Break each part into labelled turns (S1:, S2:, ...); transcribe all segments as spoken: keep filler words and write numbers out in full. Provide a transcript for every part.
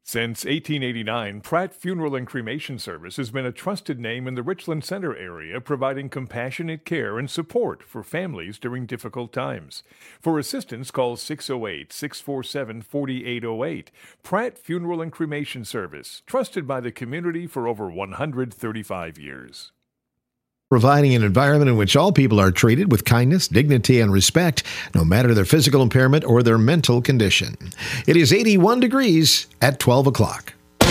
S1: Since eighteen eighty-nine, Pratt Funeral and Cremation Service has been a trusted name in the Richland Center area, providing compassionate care and support for families during difficult times. For assistance, call six oh eight, six four seven, four eight oh eight. Pratt Funeral and Cremation Service, trusted by the community for over one hundred thirty-five years.
S2: Providing an environment in which all people are treated with kindness, dignity, and respect, no matter their physical impairment or their mental condition. It is eighty-one degrees at twelve o'clock.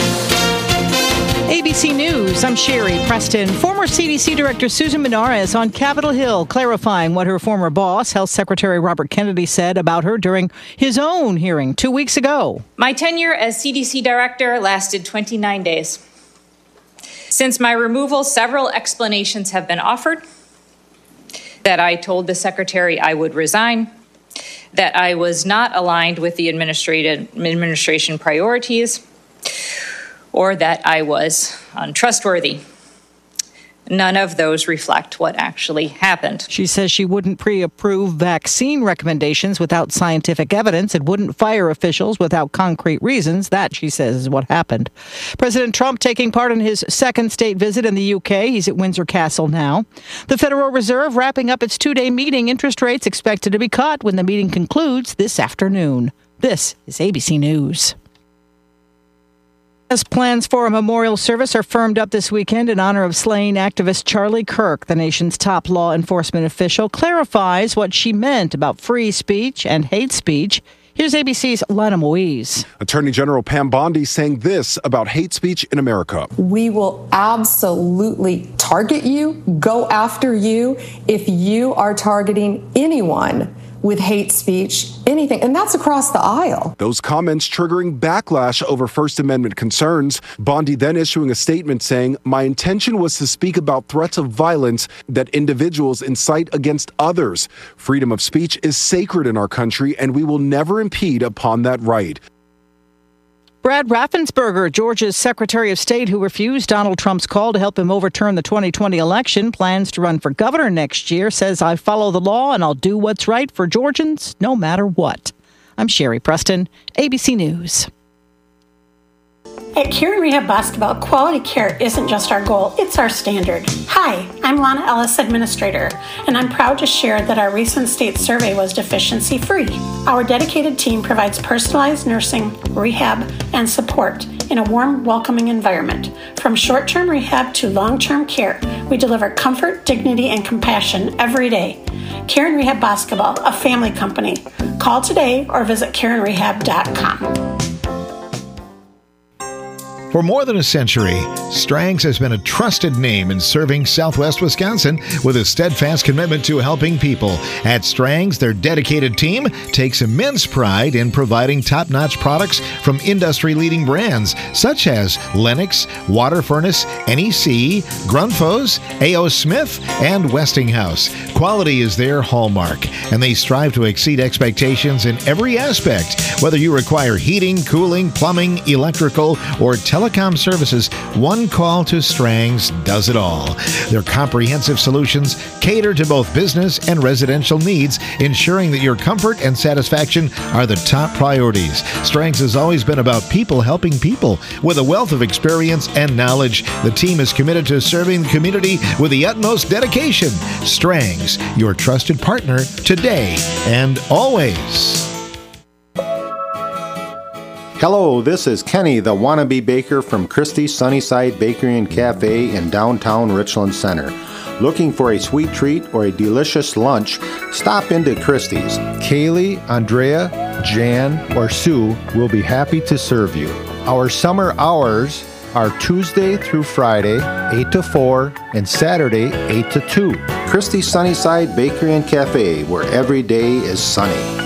S3: A B C News, I'm Sherry Preston. Former C D C Director Susan Menares on Capitol Hill clarifying what her former boss, Health Secretary Robert Kennedy, said about her during his own hearing two weeks ago.
S4: My tenure as C D C Director lasted twenty-nine days. Since my removal, several explanations have been offered. That I told the Secretary I would resign, that I was not aligned with the administration priorities, or that I was untrustworthy. None of those reflect what actually happened.
S3: She says she wouldn't pre-approve vaccine recommendations without scientific evidence and wouldn't fire officials without concrete reasons. That, she says, is what happened. President Trump taking part in his second state visit in the U K. He's at Windsor Castle now. The Federal Reserve wrapping up its two-day meeting. Interest rates expected to be cut when the meeting concludes this afternoon. This is A B C News. As plans for a memorial service are firmed up this weekend in honor of slain activist Charlie Kirk, the nation's top law enforcement official clarifies what she meant about free speech and hate speech. Here's A B C's Lana Moise.
S5: Attorney General Pam Bondi saying this about hate speech in America.
S6: We will absolutely target you, go after you, if you are targeting anyone with hate speech, anything, and that's across the aisle.
S5: Those comments triggering backlash over First Amendment concerns. Bondi then issuing a statement saying, "My intention was to speak about threats of violence that individuals incite against others. Freedom of speech is sacred in our country, and we will never impede upon that right."
S3: Brad Raffensperger, Georgia's Secretary of State who refused Donald Trump's call to help him overturn the twenty twenty election, plans to run for governor next year, says, "I follow the law and I'll do what's right for Georgians no matter what." I'm Sherry Preston, A B C News.
S7: At Kieran Rehab Basketball, quality care isn't just our goal, it's our standard. Hi, I'm Lana Ellis, Administrator, and I'm proud to share that our recent state survey was deficiency-free. Our dedicated team provides personalized nursing, rehab, and support in a warm, welcoming environment. From short-term rehab to long-term care, we deliver comfort, dignity, and compassion every day. Kieran Rehab Basketball, a family company. Call today or visit kieran rehab dot com.
S2: For more than a century, Strang's has been a trusted name in serving Southwest Wisconsin with a steadfast commitment to helping people. At Strang's, their dedicated team takes immense pride in providing top-notch products from industry-leading brands such as Lennox, Water Furnace, N E C, Grundfos, A O. Smith, and Westinghouse. Quality is their hallmark, and they strive to exceed expectations in every aspect. Whether you require heating, cooling, plumbing, electrical, or telecom services, one call to Strang's does it all. Their comprehensive solutions cater to both business and residential needs, ensuring that your comfort and satisfaction are the top priorities. Strang's has always been about people helping people. With a wealth of experience and knowledge, the team is committed to serving the community with the utmost dedication. Strang's, your trusted partner today and always.
S8: Hello, this is Kenny, the wannabe baker from Christie's Sunnyside Bakery and Cafe in downtown Richland Center. Looking for a sweet treat or a delicious lunch? Stop into Christie's. Kaylee, Andrea, Jan, or Sue will be happy to serve you. Our summer hours are Tuesday through Friday, eight to four, and Saturday, eight to two. Christie's Sunnyside Bakery and Cafe, where every day is sunny.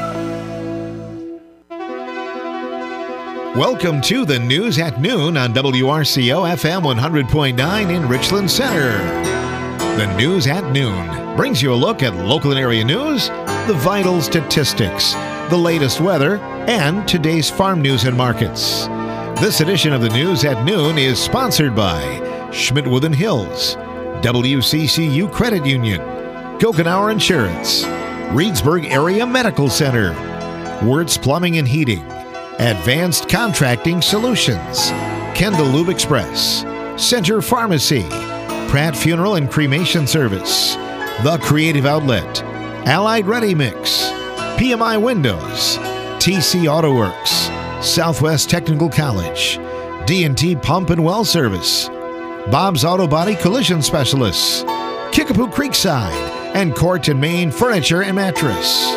S2: Welcome to the News at Noon on W R C O F M one hundred point nine in Richland Center. The News at Noon brings you a look at local and area news, the vital statistics, the latest weather, and today's farm news and markets. This edition of the News at Noon is sponsored by Schmidt-Wood and Hills, W C C U Credit Union, Gochenauer Insurance, Reedsburg Area Medical Center, Wirtz Plumbing and Heating, Advanced Contracting Solutions, Kendall Lube Express, Center Pharmacy, Pratt Funeral and Cremation Service, The Creative Outlet, Allied Ready Mix, P M I Windows, T C Auto Works, Southwest Technical College, D and T Pump and Well Service, Bob's Auto Body Collision Specialists, Kickapoo Creekside, and Court and Main Furniture and Mattress.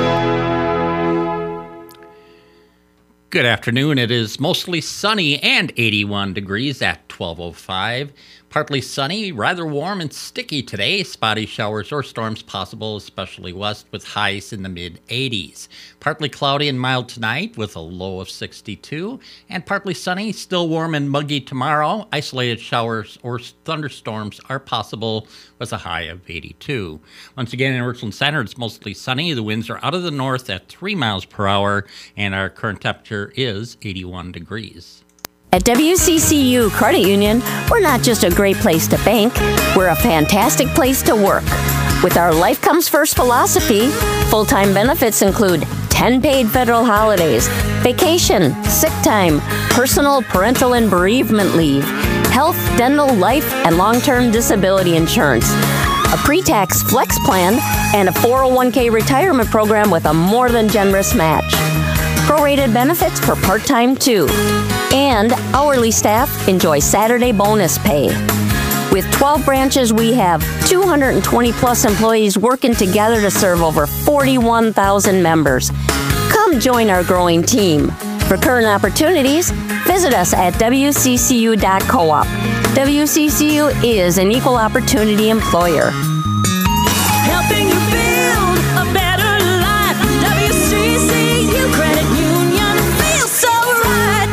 S9: Good afternoon. It is mostly sunny and eighty-one degrees at twelve oh five. Partly sunny, rather warm and sticky today. Spotty showers or storms possible, especially west, with highs in the mid eighties. Partly cloudy and mild tonight with a low of sixty-two. And partly sunny, still warm and muggy tomorrow. Isolated showers or thunderstorms are possible with a high of eighty-two. Once again, in Richland Center, it's mostly sunny. The winds are out of the north at three miles per hour, and our current temperature is eighty-one degrees.
S10: At W C C U Credit Union, we're not just a great place to bank, we're a fantastic place to work. With our Life Comes First philosophy, full-time benefits include ten paid federal holidays, vacation, sick time, personal, parental, and bereavement leave, health, dental, life, and long-term disability insurance, a pre-tax flex plan, and a four oh one k retirement program with a more than generous match. Prorated benefits for part-time, too. And hourly staff enjoy Saturday bonus pay. With twelve branches, we have two hundred twenty plus employees working together to serve over forty-one thousand members. Come join our growing team. For current opportunities, visit us at w c c u dot coop. W C C U is an equal opportunity employer.
S11: Helping you build a better life. W C C U Credit Union feels so right.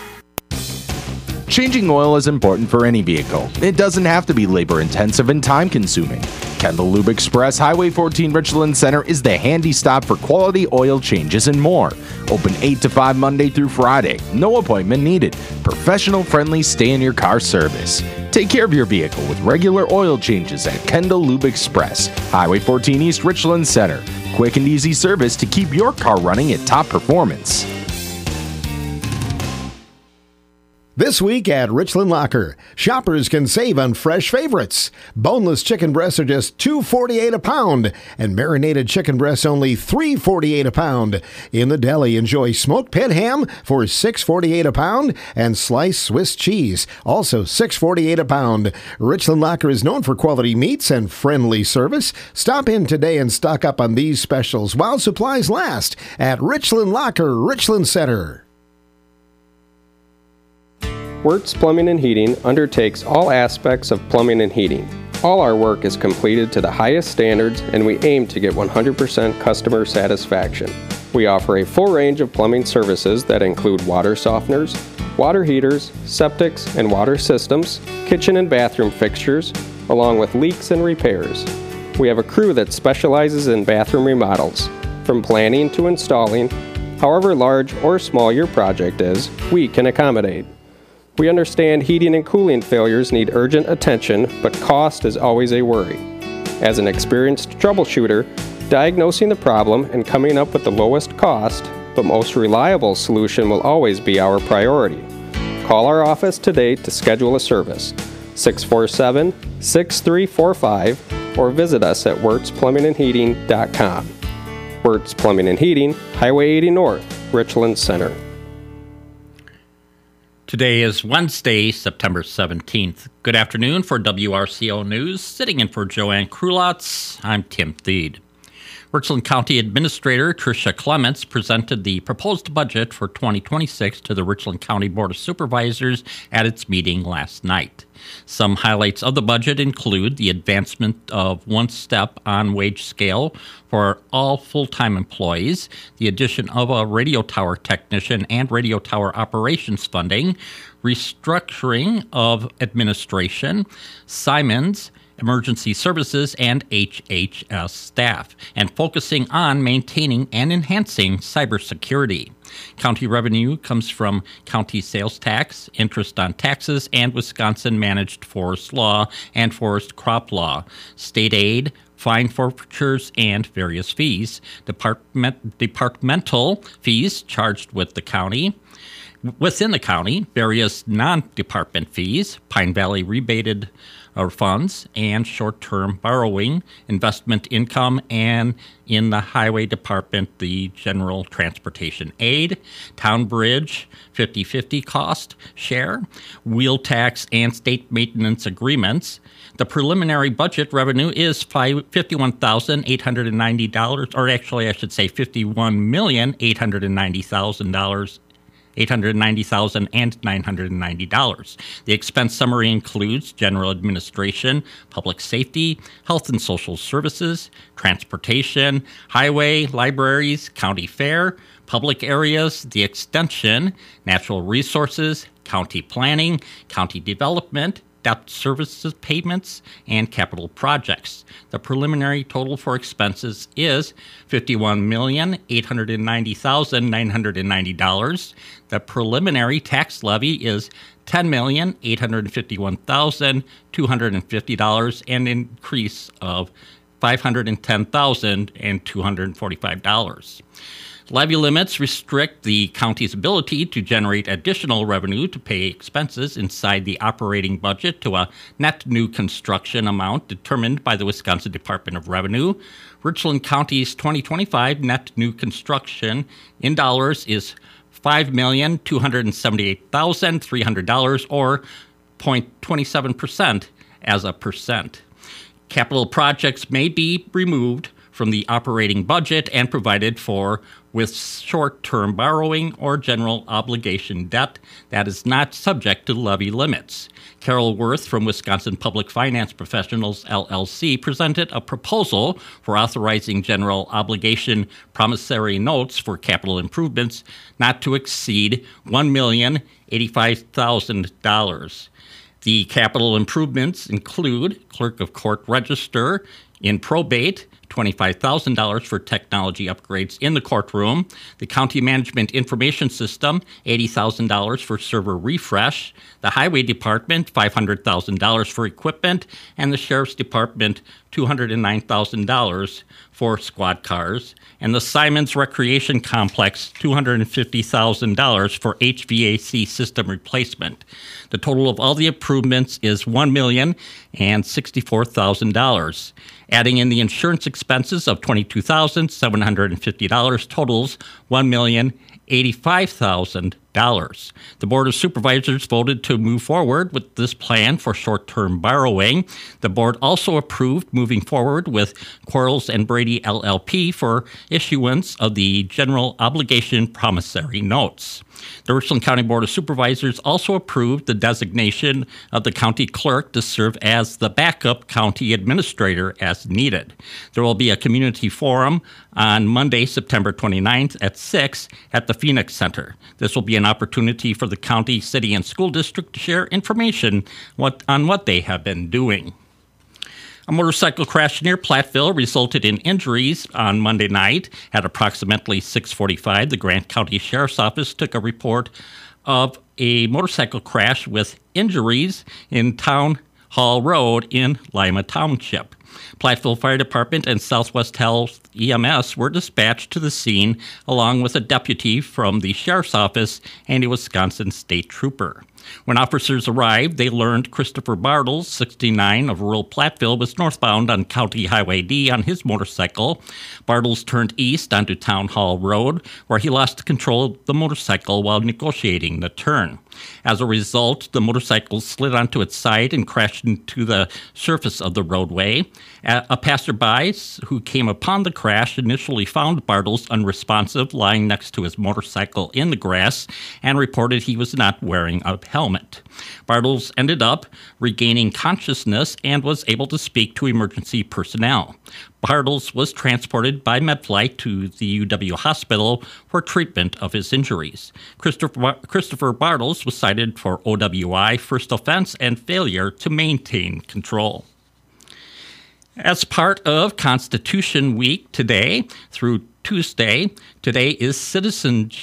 S12: Changing oil is important for any vehicle. It doesn't have to be labor-intensive and time-consuming. Kendall Lube Express, Highway fourteen Richland Center is the handy stop for quality oil changes and more. Open eight to five Monday through Friday. No appointment needed. Professional-friendly stay-in-your-car service. Take care of your vehicle with regular oil changes at Kendall Lube Express, Highway fourteen East Richland Center. Quick and easy service to keep your car running at top performance.
S2: This week at Richland Locker, shoppers can save on fresh favorites. Boneless chicken breasts are just two dollars and forty-eight cents a pound, and marinated chicken breasts only three dollars and forty-eight cents a pound. In the deli, enjoy smoked pit ham for six dollars and forty-eight cents a pound, and sliced Swiss cheese, also six dollars and forty-eight cents a pound. Richland Locker is known for quality meats and friendly service. Stop in today and stock up on these specials while supplies last at Richland Locker, Richland Center.
S13: Wirtz Plumbing and Heating undertakes all aspects of plumbing and heating. All our work is completed to the highest standards, and we aim to get one hundred percent customer satisfaction. We offer a full range of plumbing services that include water softeners, water heaters, septics and water systems, kitchen and bathroom fixtures, along with leaks and repairs. We have a crew that specializes in bathroom remodels. From planning to installing, however large or small your project is, we can accommodate. We understand heating and cooling failures need urgent attention, but cost is always a worry. As an experienced troubleshooter, diagnosing the problem and coming up with the lowest cost, but most reliable solution will always be our priority. Call our office today to schedule a service, six four seven, six three four five, or visit us at wirtz plumbing and heating dot com. Wirtz Plumbing and Heating, Highway eighty North, Richland Center.
S9: Today is Wednesday, September seventeenth. Good afternoon for W R C O News. Sitting in for Joanne Krulotz, I'm Tim Thede. Richland County Administrator Tricia Clements presented the proposed budget for twenty twenty-six to the Richland County Board of Supervisors at its meeting last night. Some highlights of the budget include the advancement of one step on wage scale for all full-time employees, the addition of a radio tower technician and radio tower operations funding, restructuring of administration, Simons, emergency services, and H H S staff, and focusing on maintaining and enhancing cybersecurity. County revenue comes from county sales tax, interest on taxes, and Wisconsin managed forest law and forest crop law. State aid, fine forfeitures, and various fees. Department, departmental fees charged with the county. Within the county, various non-department fees, Pine Valley rebated uh, funds, and short-term borrowing, investment income, and in the highway department, the general transportation aid, town bridge, fifty-fifty cost share, wheel tax, and state maintenance agreements. The preliminary budget revenue is fifty-one thousand eight hundred ninety dollars, or actually I should say fifty-one million eight hundred ninety thousand dollars. eight hundred ninety thousand dollars and nine hundred ninety dollars. The expense summary includes general administration, public safety, health and social services, transportation, highway, libraries, county fair, public areas, the extension, natural resources, county planning, county development, debt services payments, and capital projects. The preliminary total for expenses is fifty-one million eight hundred ninety thousand nine hundred ninety dollars. The preliminary tax levy is ten million eight hundred fifty-one thousand two hundred fifty dollars, and an increase of five hundred ten thousand two hundred forty-five dollars. Levy limits restrict the county's ability to generate additional revenue to pay expenses inside the operating budget to a net new construction amount determined by the Wisconsin Department of Revenue. Richland County's twenty twenty-five net new construction in dollars is five million two hundred seventy-eight thousand three hundred dollars, or zero point two seven percent as a percent. Capital projects may be removed from the operating budget and provided for with short-term borrowing or general obligation debt that is not subject to levy limits. Carol Worth from Wisconsin Public Finance Professionals, L L C, presented a proposal for authorizing general obligation promissory notes for capital improvements not to exceed one million eighty-five thousand dollars. The capital improvements include clerk of court register in probate, twenty-five thousand dollars for technology upgrades in the courtroom, the county management information system, eighty thousand dollars for server refresh, the highway department, five hundred thousand dollars for equipment, and the sheriff's department, two hundred nine thousand dollars for squad cars, and the Simons Recreation Complex, two hundred fifty thousand dollars for H V A C system replacement. The total of all the improvements is one million sixty-four thousand dollars. Adding in the insurance expenses of twenty-two thousand seven hundred fifty dollars totals one million eighty-five thousand dollars. The Board of Supervisors voted to move forward with this plan for short-term borrowing. The board also approved moving forward with Quarles and Brady L L P for issuance of the general obligation promissory notes. The Richland County Board of Supervisors also approved the designation of the county clerk to serve as the backup county administrator as needed. There will be a community forum on Monday, September twenty-ninth at six at the Phoenix Center. This will be an opportunity for the county, city, and school district to share information what, on what they have been doing. A motorcycle crash near Platteville resulted in injuries on Monday night. At approximately six forty-five, the Grant County Sheriff's Office took a report of a motorcycle crash with injuries in Town Hall Road in Lima Township. Platteville Fire Department and Southwest Health E M S were dispatched to the scene along with a deputy from the Sheriff's Office and a Wisconsin State Trooper. When officers arrived, they learned Christopher Bartles, sixty-nine, of rural Platteville, was northbound on County Highway D on his motorcycle. Bartles turned east onto Town Hall Road, where he lost control of the motorcycle while negotiating the turn. As a result, the motorcycle slid onto its side and crashed into the surface of the roadway. A passerby who came upon the crash initially found Bartles unresponsive, lying next to his motorcycle in the grass, and reported he was not wearing a helmet. Bartles ended up regaining consciousness and was able to speak to emergency personnel. Bartles was transported by MedFlight to the U W hospital for treatment of his injuries. Christopher, Christopher Bartles was cited for O W I, first offense, and failure to maintain control. As part of Constitution Week today through Tuesday, today is Citizenship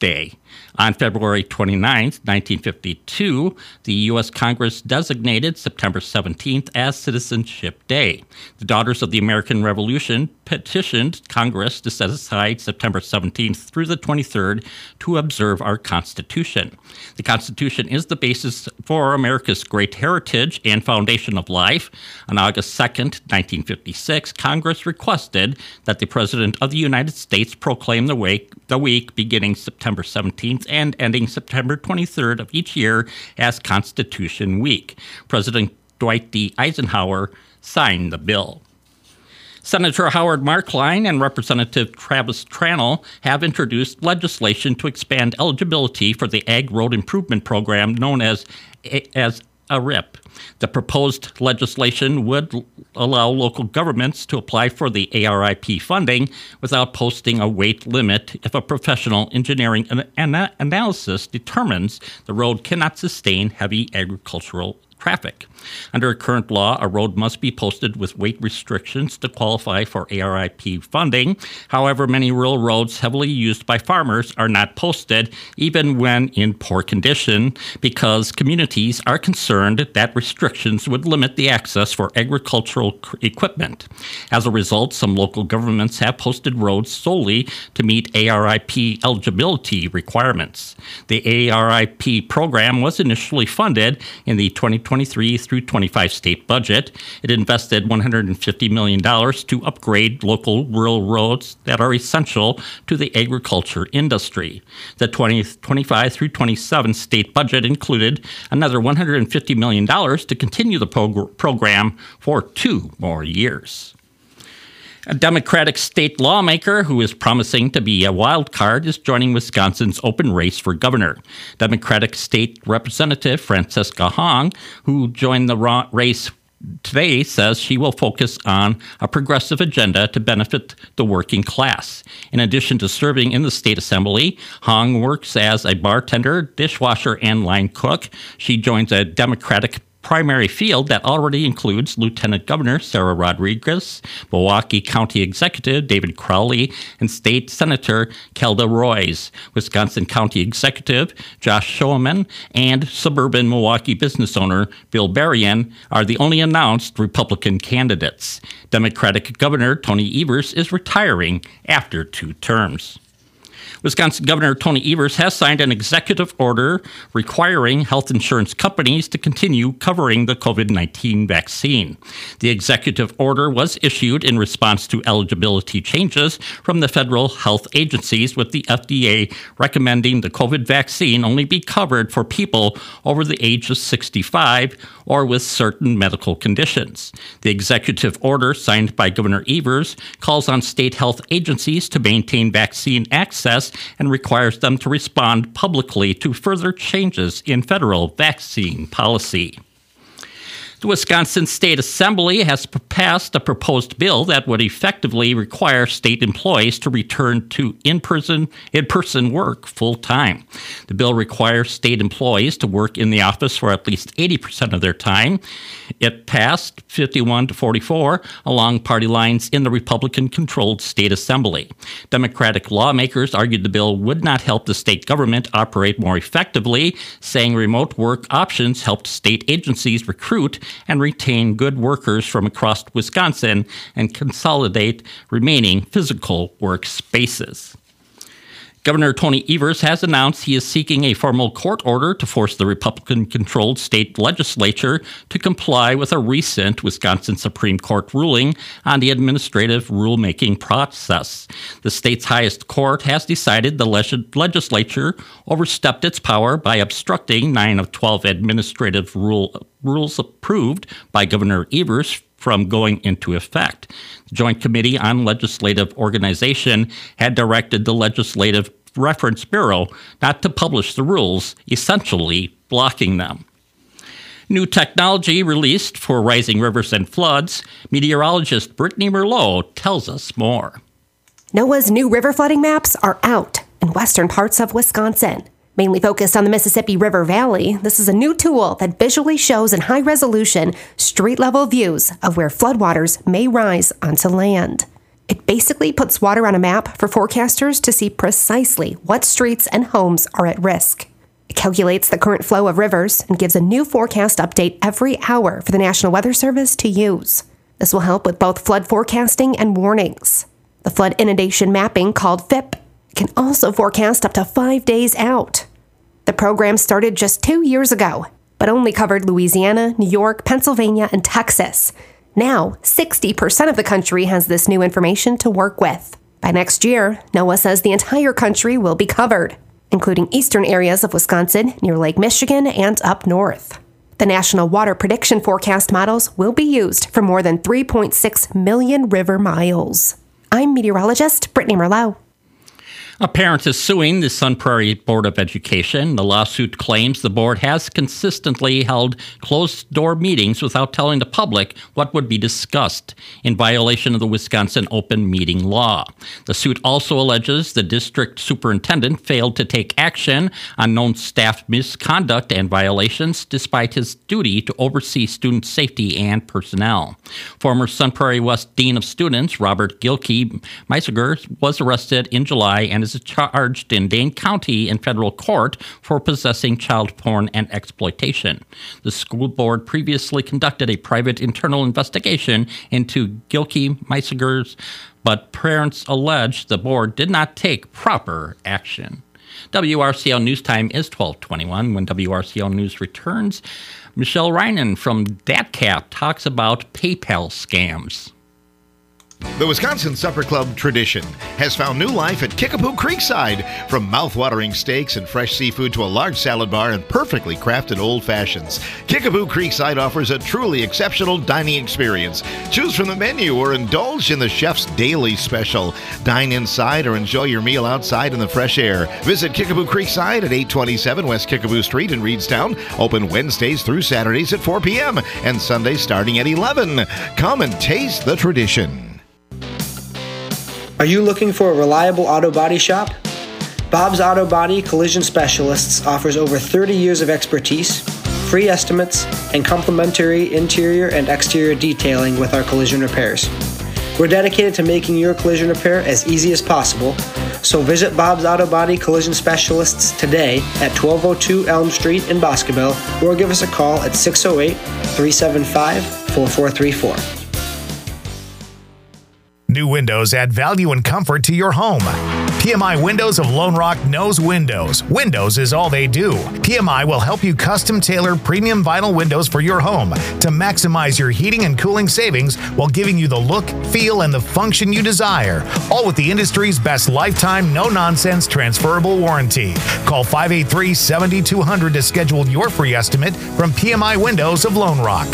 S9: Day. On February twenty-ninth, nineteen fifty-two, the U S Congress designated September seventeenth as Citizenship Day. The Daughters of the American Revolution petitioned Congress to set aside September seventeenth through the twenty-third to observe our Constitution. The Constitution is the basis for America's great heritage and foundation of life. On August second, nineteen fifty-six, Congress requested that the President of the United States proclaim the week, the week beginning September seventeenth and ending September twenty-third of each year as Constitution Week. President Dwight D. Eisenhower signed the bill. Senator Howard Marklein and Representative Travis Tranel have introduced legislation to expand eligibility for the Ag Road Improvement Program known as, as A R I P. The proposed legislation would allow local governments to apply for the A R I P funding without posting a weight limit if a professional engineering an- an- analysis determines the road cannot sustain heavy agricultural traffic. Under current law, a road must be posted with weight restrictions to qualify for A R I P funding. However, many rural roads heavily used by farmers are not posted, even when in poor condition, because communities are concerned that restrictions would limit the access for agricultural equipment. As a result, some local governments have posted roads solely to meet A R I P eligibility requirements. The A R I P program was initially funded in the twenty twenty-three through twenty-five state budget. It invested one hundred fifty million dollars to upgrade local rural roads that are essential to the agriculture industry. The twenty twenty-five through twenty-seven state budget included another one hundred fifty million dollars to continue the prog- program for two more years. A Democratic state lawmaker who is promising to be a wild card is joining Wisconsin's open race for governor. Democratic State Representative Francesca Hong, who joined the race today, says she will focus on a progressive agenda to benefit the working class. In addition to serving in the state assembly, Hong works as a bartender, dishwasher, and line cook. She joins a Democratic primary field that already includes Lieutenant Governor Sarah Rodriguez, Milwaukee County Executive David Crowley, and State Senator Kelda Roys, Wisconsin County Executive Josh Schoeman, and suburban Milwaukee business owner Bill Berrien are the only announced Republican candidates. Democratic Governor Tony Evers is retiring after two terms. Wisconsin Governor Tony Evers has signed an executive order requiring health insurance companies to continue covering the covid nineteen vaccine. The executive order was issued in response to eligibility changes from the federal health agencies, with the F D A recommending the COVID vaccine only be covered for people over the age of sixty-five or with certain medical conditions. The executive order, signed by Governor Evers, calls on state health agencies to maintain vaccine access and requires them to respond publicly to further changes in federal vaccine policy. The Wisconsin State Assembly has passed a proposed bill that would effectively require state employees to return to in-person, in-person work full-time. The bill requires state employees to work in the office for at least eighty percent of their time. It passed fifty-one to forty-four along party lines in the Republican-controlled State Assembly. Democratic lawmakers argued the bill would not help the state government operate more effectively, saying remote work options helped state agencies recruit and retain good workers from across Wisconsin and consolidate remaining physical workspaces. Governor Tony Evers has announced he is seeking a formal court order to force the Republican-controlled state legislature to comply with a recent Wisconsin Supreme Court ruling on the administrative rulemaking process. The state's highest court has decided the leg- legislature overstepped its power by obstructing nine of twelve administrative rule, rules approved by Governor Evers from going into effect. The Joint Committee on Legislative Organization had directed the Legislative Reference Bureau not to publish the rules, essentially blocking them. New technology released for rising rivers and floods. Meteorologist Brittany Merlot tells us more.
S14: NOAA's new river flooding maps are out in western parts of Wisconsin. Mainly focused on the Mississippi River Valley, this is a new tool that visually shows in high-resolution, street-level views of where floodwaters may rise onto land. It basically puts water on a map for forecasters to see precisely what streets and homes are at risk. It calculates the current flow of rivers and gives a new forecast update every hour for the National Weather Service to use. This will help with both flood forecasting and warnings. The flood inundation mapping, called F I P, can also forecast up to five days out. The program started just two years ago, but only covered Louisiana, New York, Pennsylvania, and Texas. Now, sixty percent of the country has this new information to work with. By next year, NOAA says the entire country will be covered, including eastern areas of Wisconsin, near Lake Michigan, and up north. The National Water Prediction Forecast models will be used for more than three point six million river miles. I'm meteorologist Brittany Merlot.
S9: A parent is suing the Sun Prairie Board of Education. The lawsuit claims the board has consistently held closed-door meetings without telling the public what would be discussed, in violation of the Wisconsin open meeting law. The suit also alleges the district superintendent failed to take action on known staff misconduct and violations, despite his duty to oversee student safety and personnel. Former Sun Prairie West Dean of Students, Robert Gilkey Meisiger, was arrested in July and is charged in Dane County in federal court for possessing child porn and exploitation. The school board previously conducted a private internal investigation into Gilkey Meisiger's, but parents allege the board did not take proper action. W R C O News Time is twelve twenty-one. When W R C O News returns, Michelle Reinen from DatCat talks about PayPal scams.
S2: The Wisconsin Supper Club tradition has found new life at Kickapoo Creekside. From mouth-watering steaks and fresh seafood to a large salad bar and perfectly crafted old fashions, Kickapoo Creekside offers a truly exceptional dining experience. Choose from the menu or indulge in the chef's daily special. Dine inside or enjoy your meal outside in the fresh air. Visit Kickapoo Creekside at eight twenty-seven West Kickapoo Street in Reedstown. Open Wednesdays through Saturdays at four p.m. and Sundays starting at eleven. Come and taste the tradition.
S15: Are you looking for a reliable auto body shop? Bob's Auto Body Collision Specialists offers over thirty years of expertise, free estimates, and complimentary interior and exterior detailing with our collision repairs. We're dedicated to making your collision repair as easy as possible, so visit Bob's Auto Body Collision Specialists today at twelve oh two Elm Street in Boscobel, or give us a call at six oh eight, three seven five, four four three four.
S16: New windows add value and comfort to your home. P M I Windows of Lone Rock knows windows. Windows is all they do. P M I will help you custom tailor premium vinyl windows for your home to maximize your heating and cooling savings while giving you the look, feel, and the function you desire. All with the industry's best lifetime, no-nonsense transferable warranty. Call five eight three, seven two zero zero to schedule your free estimate from P M I Windows of Lone Rock.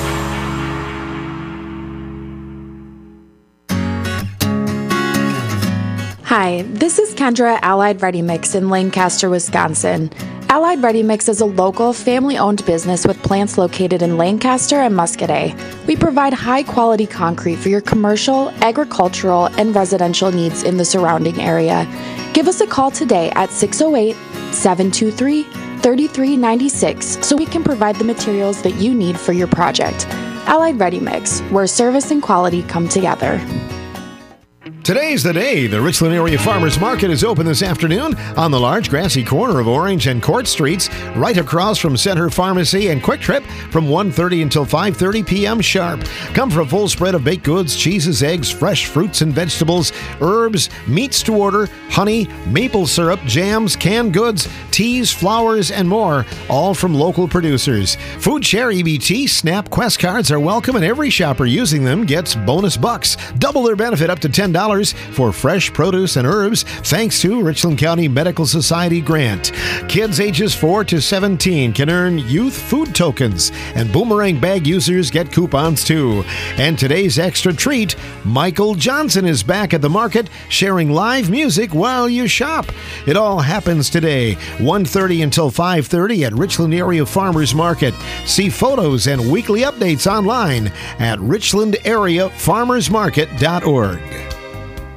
S17: Hi, this is Kendra, Allied Ready Mix in Lancaster, Wisconsin. Allied Ready Mix is a local, family-owned business with plants located in Lancaster and Muscadet. We provide high-quality concrete for your commercial, agricultural, and residential needs in the surrounding area. Give us a call today at six oh eight, seven two three, three three nine six so we can provide the materials that you need for your project. Allied Ready Mix, where service and quality come together.
S2: Today's the day. The Richland Area Farmers Market is open this afternoon on the large grassy corner of Orange and Court Streets, right across from Center Pharmacy and Quick Trip from one thirty until five thirty p.m. sharp. Come for a full spread of baked goods, cheeses, eggs, fresh fruits and vegetables, herbs, meats to order, honey, maple syrup, jams, canned goods, teas, flowers, and more, all from local producers. Food Share E B T SNAP Quest cards are welcome, and every shopper using them gets bonus bucks. Double their benefit up to ten dollars for fresh produce and herbs, thanks to Richland County Medical Society grant. Kids ages four to seventeen can earn youth food tokens, and Boomerang bag users get coupons too. And today's extra treat, Michael Johnson is back at the market sharing live music while you shop. It all happens today, one thirty until five thirty at Richland Area Farmers Market. See photos and weekly updates online at richland area farmers market dot org.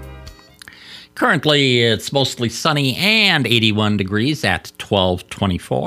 S9: Currently, it's mostly sunny and eighty-one degrees at twelve twenty-four.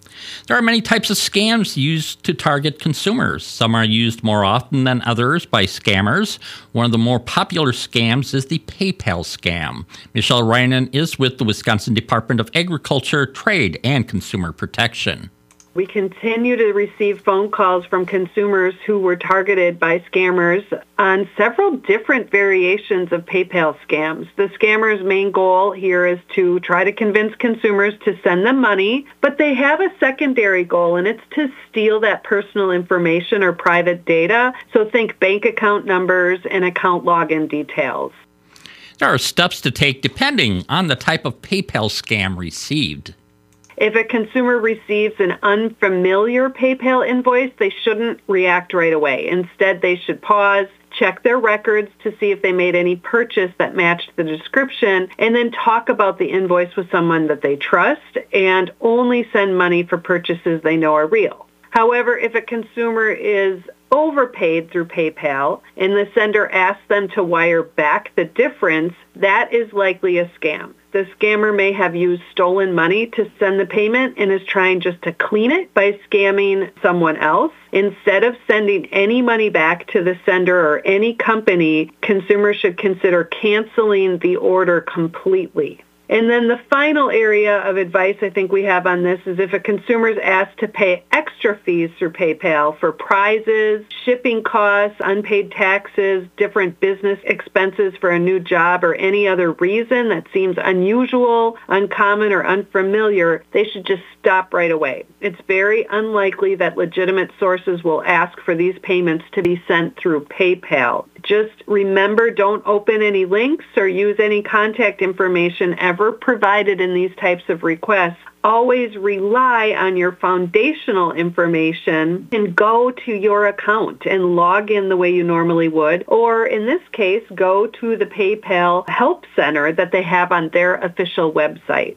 S9: There are many types of scams used to target consumers. Some are used more often than others by scammers. One of the more popular scams is the PayPal scam. Michelle Reinen is with the Wisconsin Department of Agriculture, Trade, and Consumer Protection.
S18: We continue to receive phone calls from consumers who were targeted by scammers on several different variations of PayPal scams. The scammer's main goal here is to try to convince consumers to send them money, but they have a secondary goal, and it's to steal that personal information or private data. So think bank account numbers and account login details.
S9: There are steps to take depending on the type of PayPal scam received.
S18: If a consumer receives an unfamiliar PayPal invoice, they shouldn't react right away. Instead, they should pause, check their records to see if they made any purchase that matched the description, and then talk about the invoice with someone that they trust, and only send money for purchases they know are real. However, if a consumer is overpaid through PayPal and the sender asks them to wire back the difference, that is likely a scam. The scammer may have used stolen money to send the payment and is trying just to clean it by scamming someone else. Instead of sending any money back to the sender or any company, consumers should consider canceling the order completely. And then the final area of advice I think we have on this is if a consumer is asked to pay extra fees through PayPal for prizes, shipping costs, unpaid taxes, different business expenses for a new job, or any other reason that seems unusual, uncommon, or unfamiliar, they should just stop right away. It's very unlikely that legitimate sources will ask for these payments to be sent through PayPal. Just remember, don't open any links or use any contact information ever provided in these types of requests. Always rely on your foundational information and go to your account and log in the way you normally would. Or in this case, go to the PayPal help center that they have on their official website.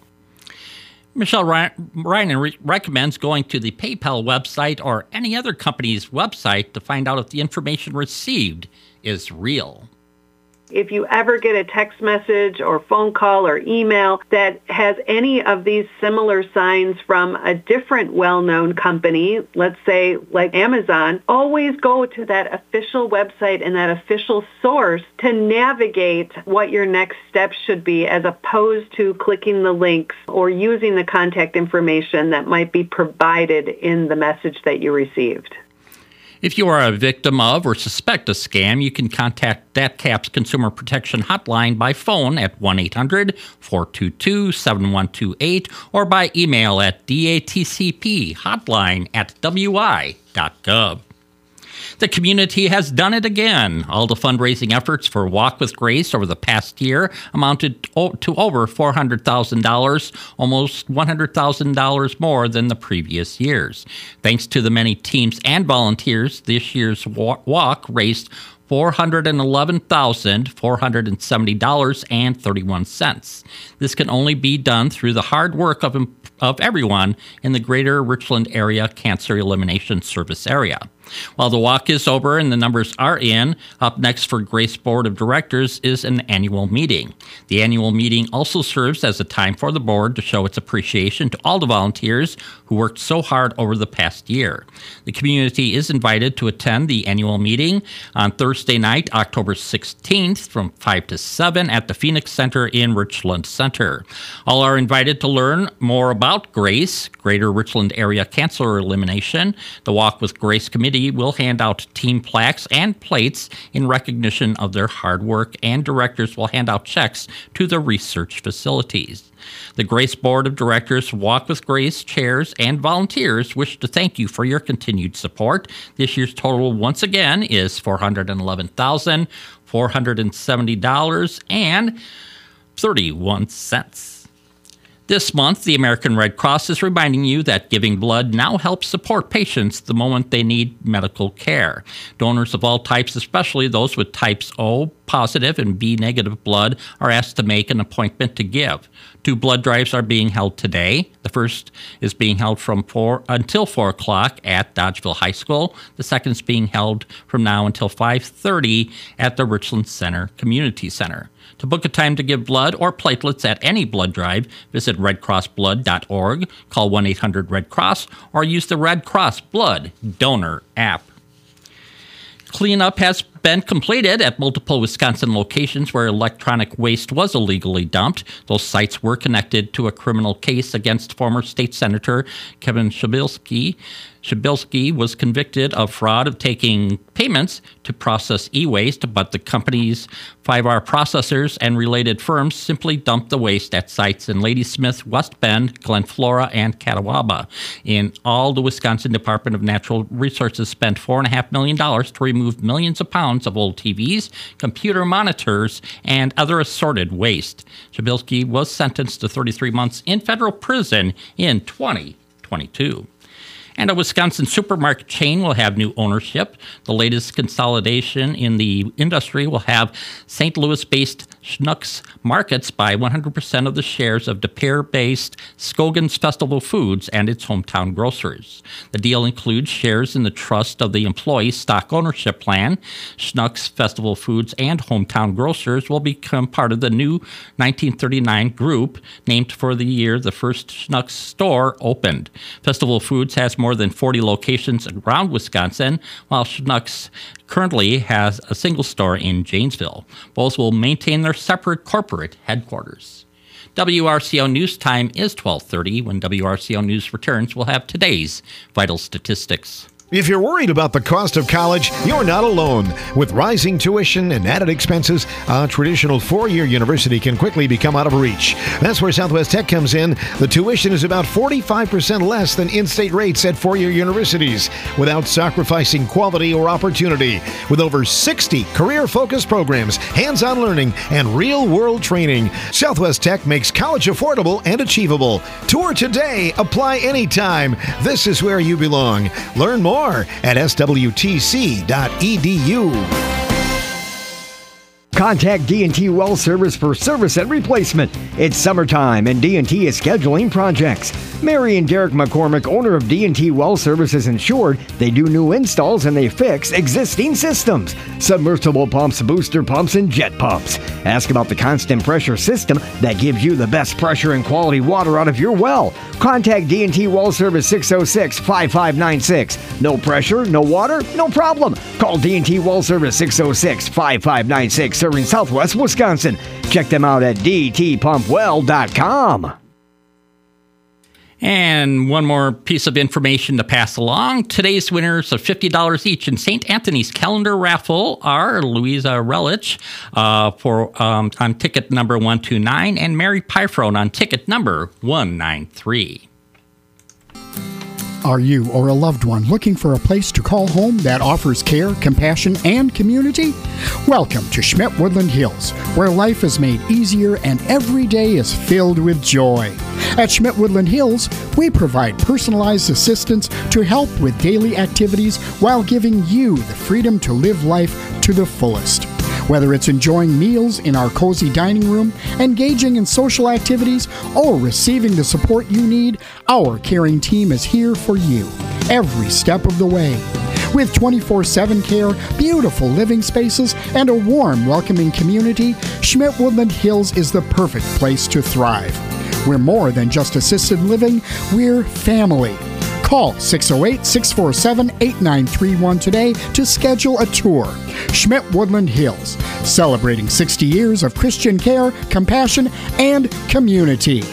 S9: Michelle Reinen re- recommends going to the PayPal website or any other company's website to find out if the information received is real.
S18: If you ever get a text message or phone call or email that has any of these similar signs from a different well-known company, let's say like Amazon, always go to that official website and that official source to navigate what your next steps should be, as opposed to clicking the links or using the contact information that might be provided in the message that you received.
S9: If you are a victim of or suspect a scam, you can contact D A T C A P's Consumer Protection Hotline by phone at one eight hundred, four two two, seven one two eight or by email at datcphotline at w i dot gov. The community has done it again. All the fundraising efforts for Walk with Grace over the past year amounted to over four hundred thousand dollars, almost one hundred thousand dollars more than the previous years. Thanks to the many teams and volunteers, this year's walk raised four hundred eleven thousand, four hundred seventy dollars and thirty-one cents. This can only be done through the hard work of, of everyone in the greater Richland area cancer elimination service area. While the walk is over and the numbers are in, up next for Grace Board of Directors is an annual meeting. The annual meeting also serves as a time for the board to show its appreciation to all the volunteers who worked so hard over the past year. The community is invited to attend the annual meeting on Thursday night, October sixteenth from five to seven at the Phoenix Center in Richland Center. All are invited to learn more about Grace, Greater Richland Area Cancer Elimination. The Walk with Grace Committee will hand out team plaques and plates in recognition of their hard work, and directors will hand out checks to the research facilities. The Grace Board of Directors, Walk with Grace chairs, and volunteers wish to thank you for your continued support. This year's total, once again, is four hundred eleven thousand, four hundred seventy dollars and thirty-one cents. This month, the American Red Cross is reminding you that giving blood now helps support patients the moment they need medical care. Donors of all types, especially those with types O positive and B negative blood, are asked to make an appointment to give. Two blood drives are being held today. The first is being held from four until four o'clock at Dodgeville High School. The second is being held from now until five thirty at the Richland Center Community Center. To book a time to give blood or platelets at any blood drive, visit red cross blood dot org, call one eight hundred red cross, or use the Red Cross Blood Donor app. Cleanup has been completed at multiple Wisconsin locations where electronic waste was illegally dumped. Those sites were connected to a criminal case against former state senator Kevin Shabilsky. Shabilsky was convicted of fraud of taking payments to process e-waste, but the company's five R processors and related firms simply dumped the waste at sites in Ladysmith, West Bend, Glen Flora, and Catawba. In all, the Wisconsin Department of Natural Resources spent four point five million dollars to remove millions of pounds of old T Vs, computer monitors, and other assorted waste. Shabilsky was sentenced to thirty-three months in federal prison in twenty twenty-two. And a Wisconsin supermarket chain will have new ownership. The latest consolidation in the industry will have Saint Louis-based Schnucks Markets buy one hundred percent of the shares of De Pere-based Scogan's Festival Foods and its hometown grocers. The deal includes shares in the trust of the employee stock ownership plan. Schnucks Festival Foods and hometown grocers will become part of the new nineteen thirty-nine group, named for the year the first Schnucks store opened. Festival Foods has more than forty locations around Wisconsin, while Schnucks currently has a single store in Janesville. Both will maintain their separate corporate headquarters. W R C O News Time is twelve thirty. When W R C O News returns, we'll have today's vital statistics.
S2: If you're worried about the cost of college, you're not alone. With rising tuition and added expenses, a traditional four-year university can quickly become out of reach. That's where Southwest Tech comes in. The tuition is about forty-five percent less than in-state rates at four-year universities, without sacrificing quality or opportunity. With over sixty career-focused programs, hands-on learning, and real-world training, Southwest Tech makes college affordable and achievable. Tour today. Apply anytime. This is where you belong. Learn more at S W T C dot E D U.
S19: Contact D and T Well Service for service and replacement. It's summertime and D and T is scheduling projects. Mary and Derek McCormick, owner of D and T Well Service, is insured. They do new installs and they fix existing systems. Submersible pumps, booster pumps, and jet pumps. Ask about the constant pressure system that gives you the best pressure and quality water out of your well. Contact D and T Well Service six oh six, five five nine six. No pressure, no water, no problem. Call D and T Well Service six oh six, five five nine six, serving Southwest Wisconsin. Check them out at d t pump well dot com.
S9: And one more piece of information to pass along. Today's winners of fifty dollars each in Saint Anthony's calendar raffle are Louisa Relich uh, for um, on ticket number one two nine and Mary Pyfrone on ticket number one nine three.
S20: Are you or a loved one looking for a place to call home that offers care, compassion, and community? Welcome to Schmidt Woodland Hills, where life is made easier and every day is filled with joy. At Schmidt Woodland Hills, we provide personalized assistance to help with daily activities while giving you the freedom to live life to the fullest. Whether it's enjoying meals in our cozy dining room, engaging in social activities, or receiving the support you need, our caring team is here for you every step of the way. With twenty-four seven care, beautiful living spaces, and a warm, welcoming community, Schmidt Woodland Hills is the perfect place to thrive. We're more than just assisted living, we're family. Call six oh eight, six four seven, eight nine three one today to schedule a tour. Schmidt Woodland Hills, celebrating sixty years of Christian care, compassion, and community.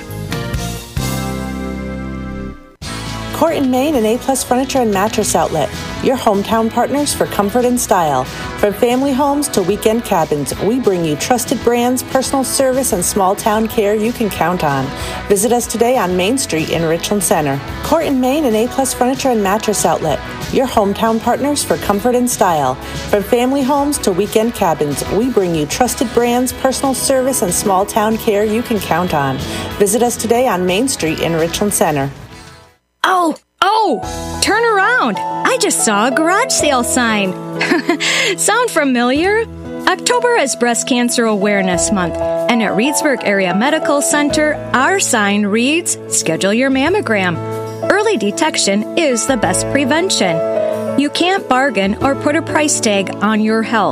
S21: Court and Main and A-Plus Furniture and Mattress Outlet, your hometown partners for comfort and style. From family homes to weekend cabins, we bring you trusted brands, personal service, and small-town care you can count on. Visit us today on Main Street in Richland Center. Court and Main and A-Plus Furniture and Mattress Outlet, your hometown partners for comfort and style. From family homes to weekend cabins, we bring you trusted brands, personal service, and small-town care you can count on. Visit us today on Main Street in Richland Center.
S22: Oh, oh, turn around. I just saw a garage sale sign. Sound familiar? October is Breast Cancer Awareness Month, and at Reedsburg Area Medical Center, our sign reads, "Schedule your mammogram. Early detection is the best prevention." You can't bargain or put a price tag on your health.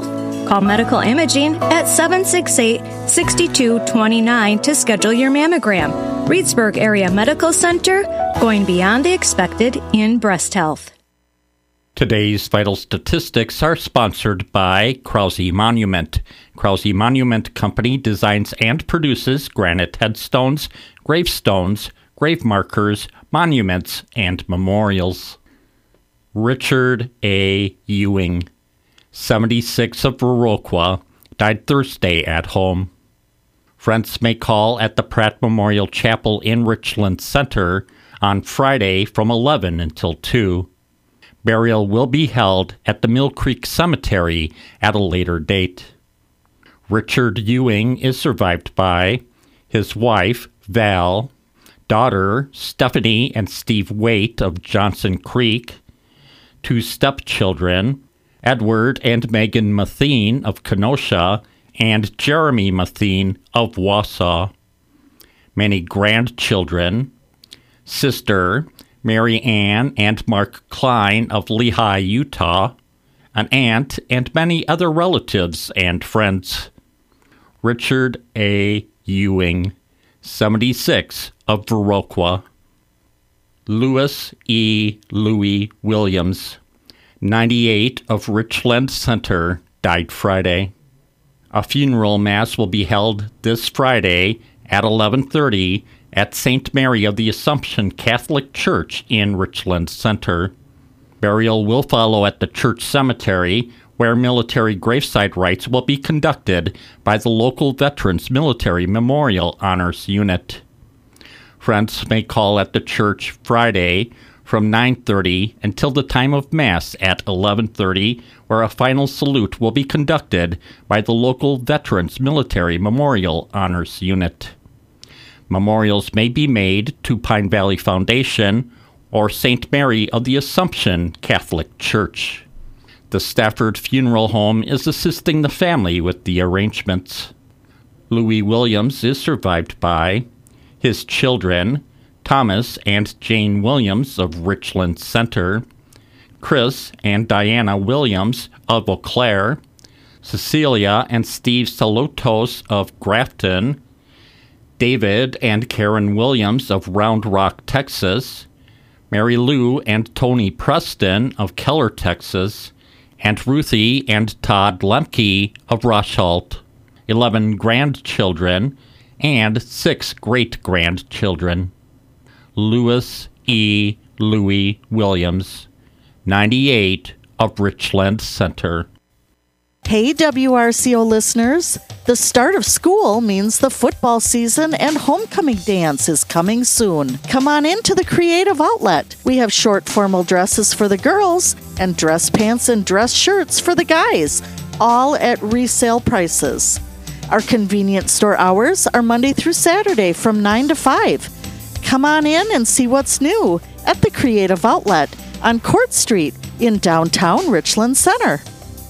S22: Call Medical Imaging at seven six eight, six two two nine to schedule your mammogram. Reedsburg Area Medical Center, going beyond the expected in breast health.
S9: Today's vital statistics are sponsored by Krause Monument. Krause Monument Company designs and produces granite headstones, gravestones, grave markers, monuments, and memorials. Richard A. Ewing, seventy-six, of Viroqua, died Thursday at home. Friends may call at the Pratt Memorial Chapel in Richland Center on Friday from eleven until two. Burial will be held at the Mill Creek Cemetery at a later date. Richard Ewing is survived by his wife, Val, daughter, Stephanie and Steve Waite of Johnson Creek, two stepchildren, Edward and Megan Mathene of Kenosha, and Jeremy Mathene of Wausau. Many grandchildren, sister, Mary Ann and Mark Klein of Lehi, Utah, an aunt, and many other relatives and friends. Richard A. Ewing, seventy-six, of Viroqua. Louis E. Louis Williams, ninety-eight, of Richland Center, died Friday. A funeral mass will be held this Friday at eleven thirty at Saint Mary of the Assumption Catholic Church in Richland Center. Burial will follow at the church cemetery, where military gravesite rites will be conducted by the local Veterans Military Memorial Honors Unit. Friends may call at the church Friday from nine thirty until the time of Mass at eleven thirty, where a final salute will be conducted by the local Veterans Military Memorial Honors Unit. Memorials may be made to Pine Valley Foundation or Saint Mary of the Assumption Catholic Church. The Stafford Funeral Home is assisting the family with the arrangements. Louis Williams is survived by his children, Thomas and Jane Williams of Richland Center, Chris and Diana Williams of Eau Claire, Cecilia and Steve Salotos of Grafton, David and Karen Williams of Round Rock, Texas, Mary Lou and Tony Preston of Keller, Texas, and Ruthie and Todd Lemke of Rosshalt, eleven grandchildren, and six great-grandchildren. Louis E. Louis Williams, ninety-eight, of Richland Center.
S1: Hey, W R C O listeners. The start of school means the football season and homecoming dance is coming soon. Come on into the Creative Outlet. We have short formal dresses for the girls and dress pants and dress shirts for the guys, all at resale prices. Our convenience store hours are Monday through Saturday from nine to five. Come on in and see what's new at the Creative Outlet on Court Street in downtown Richland Center.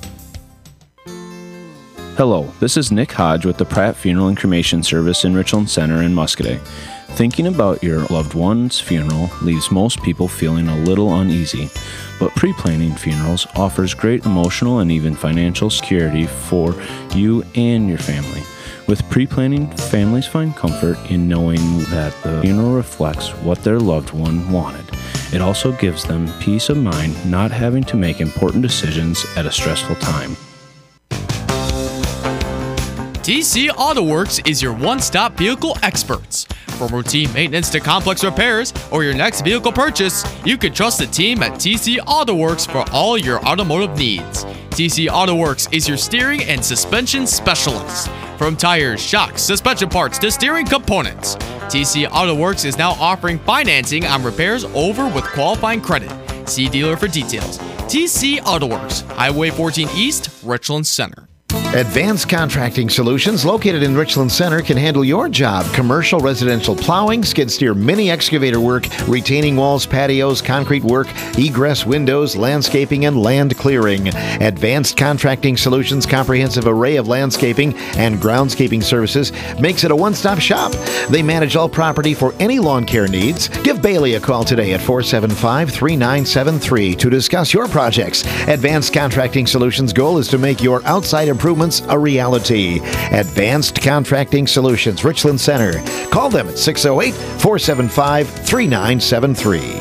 S4: Hello, this is Nick Hodge with the Pratt Funeral and Cremation Service in Richland Center in Muscadet. Thinking about your loved one's funeral leaves most people feeling a little uneasy, but pre-planning funerals offers great emotional and even financial security for you and your family. With pre-planning, families find comfort in knowing that the funeral reflects what their loved one wanted. It also gives them peace of mind not having to make important decisions at a stressful time.
S23: T C Auto Works is your one-stop vehicle experts. From routine maintenance to complex repairs or your next vehicle purchase, you can trust the team at T C Auto Works for all your automotive needs. T C Auto Works is your steering and suspension specialist. From tires, shocks, suspension parts to steering components, T C Auto Works is now offering financing on repairs over with qualifying credit. See dealer for details. T C Auto Works, Highway fourteen East, Richland Center.
S2: Advanced Contracting Solutions, located in Richland Center, can handle your job. Commercial, residential plowing, skid steer, mini excavator work, retaining walls, patios, concrete work, egress windows, landscaping, and land clearing. Advanced Contracting Solutions' comprehensive array of landscaping and groundscaping services makes it a one-stop shop. They manage all property for any lawn care needs. Give Give Bailey a call today at four seven five, three nine seven three to discuss your projects. Advanced Contracting Solutions' goal is to make your outside improvements a reality. Advanced Contracting Solutions, Richland Center. Call them at six oh eight, four seven five, three nine seven three.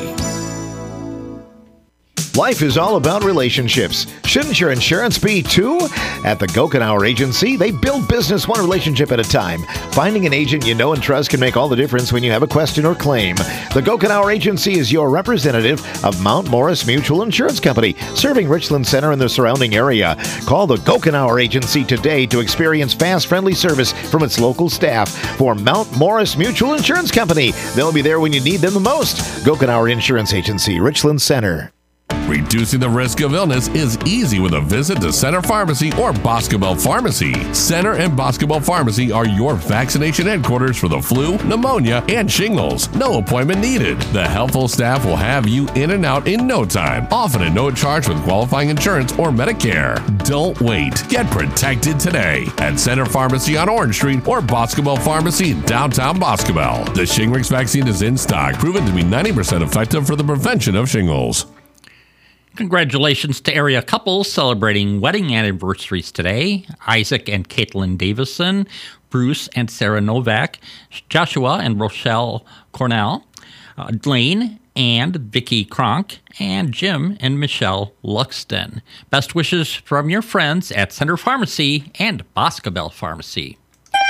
S2: Life is all about relationships. Shouldn't your insurance be too? At the Gokenauer Agency, they build business one relationship at a time. Finding an agent you know and trust can make all the difference when you have a question or claim. The Gokenauer Agency is your representative of Mount Morris Mutual Insurance Company, serving Richland Center and the surrounding area. Call the Gokenauer Agency today to experience fast, friendly service from its local staff. For Mount Morris Mutual Insurance Company, they'll be there when you need them the most. Gokenauer Insurance Agency, Richland Center.
S3: Reducing the risk of illness is easy with a visit to Center Pharmacy or Boscobel Pharmacy. Center and Boscobel Pharmacy are your vaccination headquarters for the flu, pneumonia, and shingles. No appointment needed. The helpful staff will have you in and out in no time, often at no charge with qualifying insurance or Medicare. Don't wait. Get protected today at Center Pharmacy on Orange Street or Boscobel Pharmacy in downtown Boscobel. The Shingrix vaccine is in stock, proven to be ninety percent effective for the prevention of shingles.
S9: Congratulations to area couples celebrating wedding anniversaries today. Isaac and Caitlin Davison, Bruce and Sarah Novak, Joshua and Rochelle Cornell, uh, Lane and Vicky Kronk, and Jim and Michelle Luxton. Best wishes from your friends at Center Pharmacy and Boscobel Pharmacy.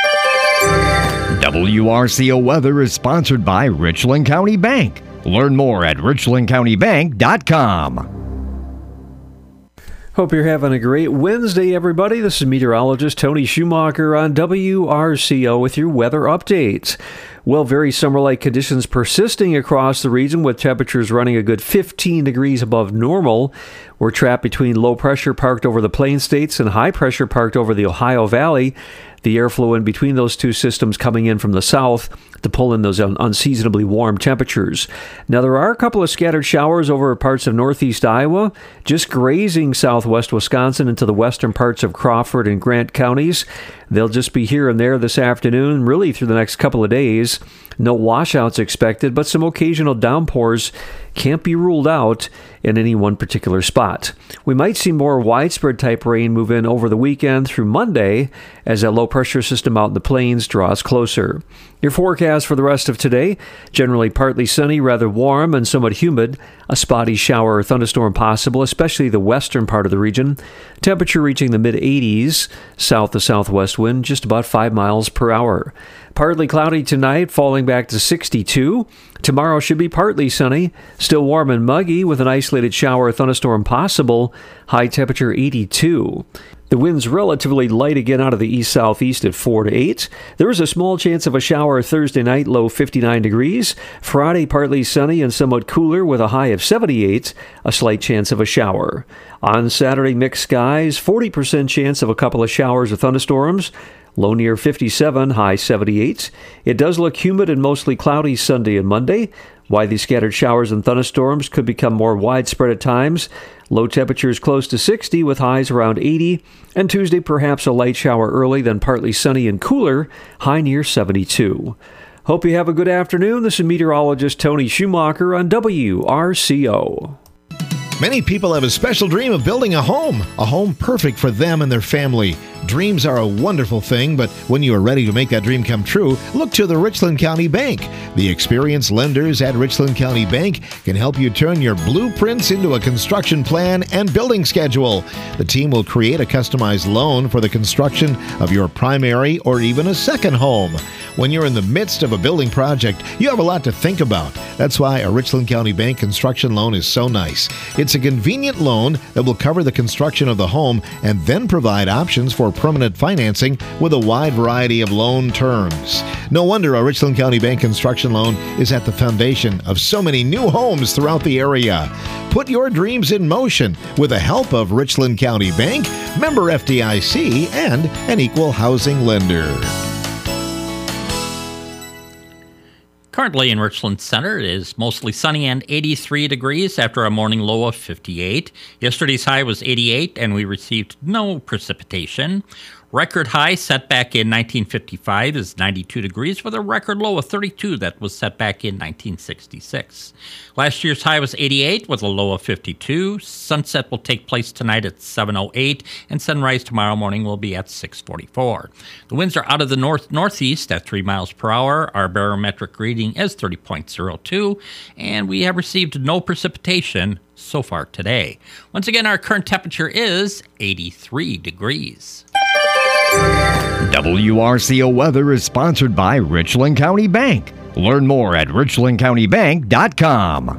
S19: W R C O Weather is sponsored by Richland County Bank. Learn more at richland county bank dot com.
S5: Hope you're having a great Wednesday, everybody. This is meteorologist Tony Schumacher on W R C O with your weather updates. Well, very summer-like conditions persisting across the region with temperatures running a good fifteen degrees above normal. We're trapped between low pressure parked over the Plain States and high pressure parked over the Ohio Valley. The airflow in between those two systems coming in from the south to pull in those un- unseasonably warm temperatures. Now, there are a couple of scattered showers over parts of northeast Iowa, just grazing southwest Wisconsin into the western parts of Crawford and Grant counties. They'll just be here and there this afternoon, really through the next couple of days. No washouts expected, but some occasional downpours can't be ruled out in any one particular spot. We might see more widespread type rain move in over the weekend through Monday as that low pressure system out in the plains draws closer. Your forecast for the rest of today, generally partly sunny, rather warm and somewhat humid. A spotty shower or thunderstorm possible, especially the western part of the region. Temperature reaching the mid eighties, south to southwest wind just about five miles per hour. Partly cloudy tonight, falling back to sixty-two. Tomorrow should be partly sunny, still warm and muggy with an isolated shower or thunderstorm possible. High temperature eighty-two. The wind's relatively light again out of the east-southeast at four to eight. There is a small chance of a shower Thursday night, low fifty-nine degrees. Friday, partly sunny and somewhat cooler with a high of seventy-eight. A slight chance of a shower. On Saturday, mixed skies, forty percent chance of a couple of showers or thunderstorms. Low near fifty-seven, high seventy-eight. It does look humid and mostly cloudy Sunday and Monday. Widely scattered showers and thunderstorms could become more widespread at times. Low temperatures close to sixty with highs around eighty. And Tuesday perhaps a light shower early, then partly sunny and cooler, high near seventy-two. Hope you have a good afternoon. This is meteorologist Tony Schumacher on W R C O.
S2: Many people have a special dream of building a home, a home perfect for them and their family. Dreams are a wonderful thing, but when you are ready to make that dream come true, look to the Richland County Bank. The experienced lenders at Richland County Bank can help you turn your blueprints into a construction plan and building schedule. The team will create a customized loan for the construction of your primary or even a second home. When you're in the midst of a building project, you have a lot to think about. That's why a Richland County Bank construction loan is so nice. It's a convenient loan that will cover the construction of the home and then provide options for permanent financing with a wide variety of loan terms. No wonder a Richland County Bank construction loan is at the foundation of so many new homes throughout the area. Put your dreams in motion with the help of Richland County Bank, member F D I C, and an equal housing lender.
S9: Currently in Richland Center, it is mostly sunny and eighty-three degrees after a morning low of fifty-eight. Yesterday's high was eighty-eight, and we received no precipitation. Record high set back in nineteen fifty-five is ninety-two degrees with a record low of thirty-two that was set back in nineteen sixty-six. Last year's high was eighty-eight with a low of fifty-two. Sunset will take place tonight at seven oh eight and sunrise tomorrow morning will be at six forty-four. The winds are out of the north-northeast at three miles per hour. Our barometric reading is thirty point zero two and we have received no precipitation so far today. Once again, our current temperature is eighty-three degrees.
S19: W R C O Weather is sponsored by Richland County Bank. Learn more at richland county bank dot com.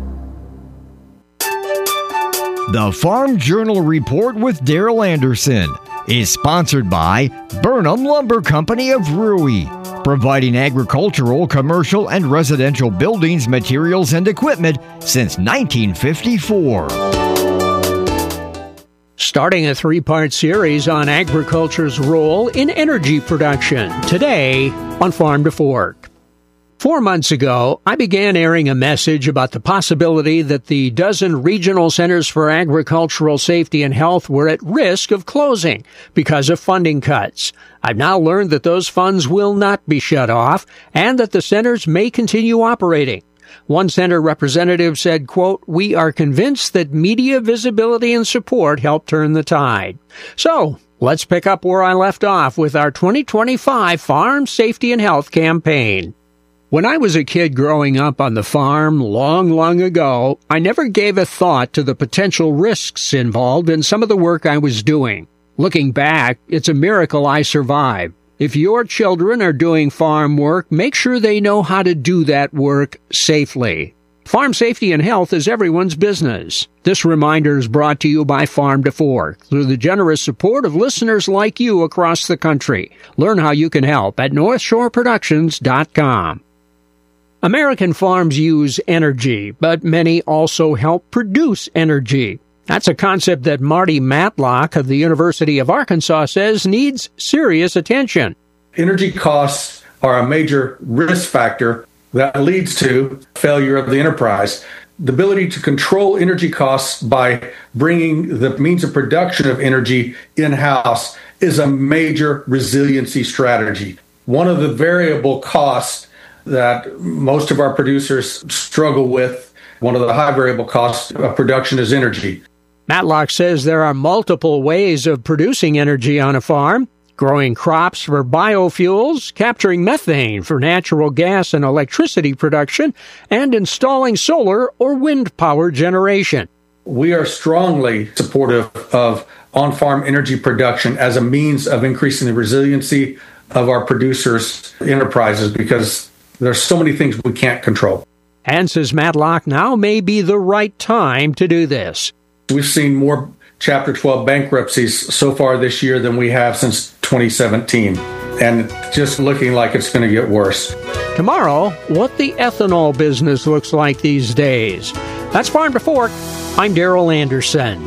S19: The Farm Journal Report with Daryl Anderson is sponsored by Burnham Lumber Company of Rui, providing agricultural, commercial, and residential buildings, materials, and equipment since nineteen fifty-four.
S6: Starting a three-part series on agriculture's role in energy production, today on Farm to Fork. Four months ago, I began airing a message about the possibility that the dozen regional centers for agricultural safety and health were at risk of closing because of funding cuts. I've now learned that those funds will not be shut off and that the centers may continue operating. One center representative said, quote, "We are convinced that media visibility and support help turn the tide." So, let's pick up where I left off with our twenty twenty-five Farm Safety and Health campaign. When I was a kid growing up on the farm long, long ago, I never gave a thought to the potential risks involved in some of the work I was doing. Looking back, it's a miracle I survived. If your children are doing farm work, make sure they know how to do that work safely. Farm safety and health is everyone's business. This reminder is brought to you by Farm to Fork through the generous support of listeners like you across the country. Learn how you can help at north shore productions dot com. American farms use energy, but many also help produce energy. That's a concept that Marty Matlock of the University of Arkansas says needs serious attention.
S7: Energy costs are a major risk factor that leads to failure of the enterprise. The ability to control energy costs by bringing the means of production of energy in-house is a major resiliency strategy. One of the variable costs that most of our producers struggle with, one of the high variable costs of production is energy.
S6: Matlock says there are multiple ways of producing energy on a farm: growing crops for biofuels, capturing methane for natural gas and electricity production, and installing solar or wind power generation.
S7: We are strongly supportive of on-farm energy production as a means of increasing the resiliency of our producers' enterprises because there's so many things we can't control.
S6: And says Matlock, now may be the right time to do this.
S7: We've seen more Chapter twelve bankruptcies so far this year than we have since twenty seventeen, and just looking like it's going to get worse.
S6: Tomorrow, what the ethanol business looks like these days. That's Farm to Fork. I'm Daryl Anderson.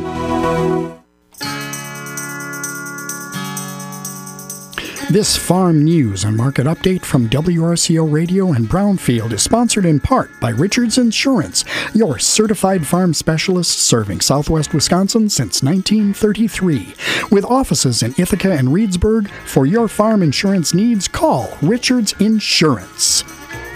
S20: This farm news and market update from W R C O Radio and Brownfield is sponsored in part by Richards Insurance, your certified farm specialist serving Southwest Wisconsin since nineteen thirty-three. With offices in Ithaca and Reedsburg, for your farm insurance needs, call Richards Insurance.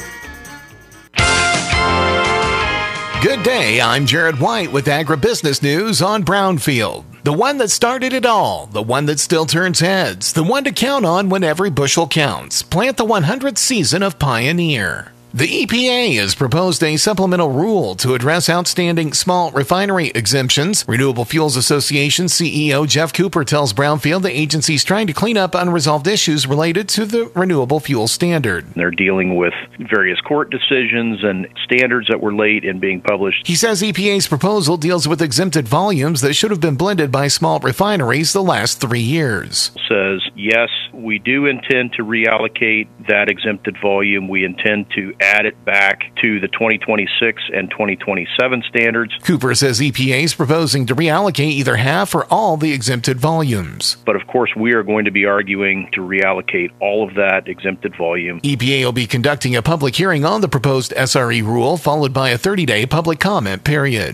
S2: Good day, I'm Jared White with Agribusiness News on Brownfield. The one that started it all, the one that still turns heads, the one to count on when every bushel counts. Plant the one hundredth season of Pioneer. The E P A has proposed a supplemental rule to address outstanding small refinery exemptions. Renewable Fuels Association C E O Jeff Cooper tells Brownfield the agency's trying to clean up unresolved issues related to the renewable fuel standard.
S8: They're dealing with various court decisions and standards that were late in being published.
S2: He says E P A's proposal deals with exempted volumes that should have been blended by small refineries the last three years.
S8: Says, yes, we do intend to reallocate that exempted volume. We intend to add it back to the twenty twenty-six and twenty twenty-seven standards.
S2: Cooper says E P A is proposing to reallocate either half or all the exempted volumes.
S8: But of course, we are going to be arguing to reallocate all of that exempted volume.
S2: E P A will be conducting a public hearing on the proposed S R E rule, followed by a thirty-day public comment period.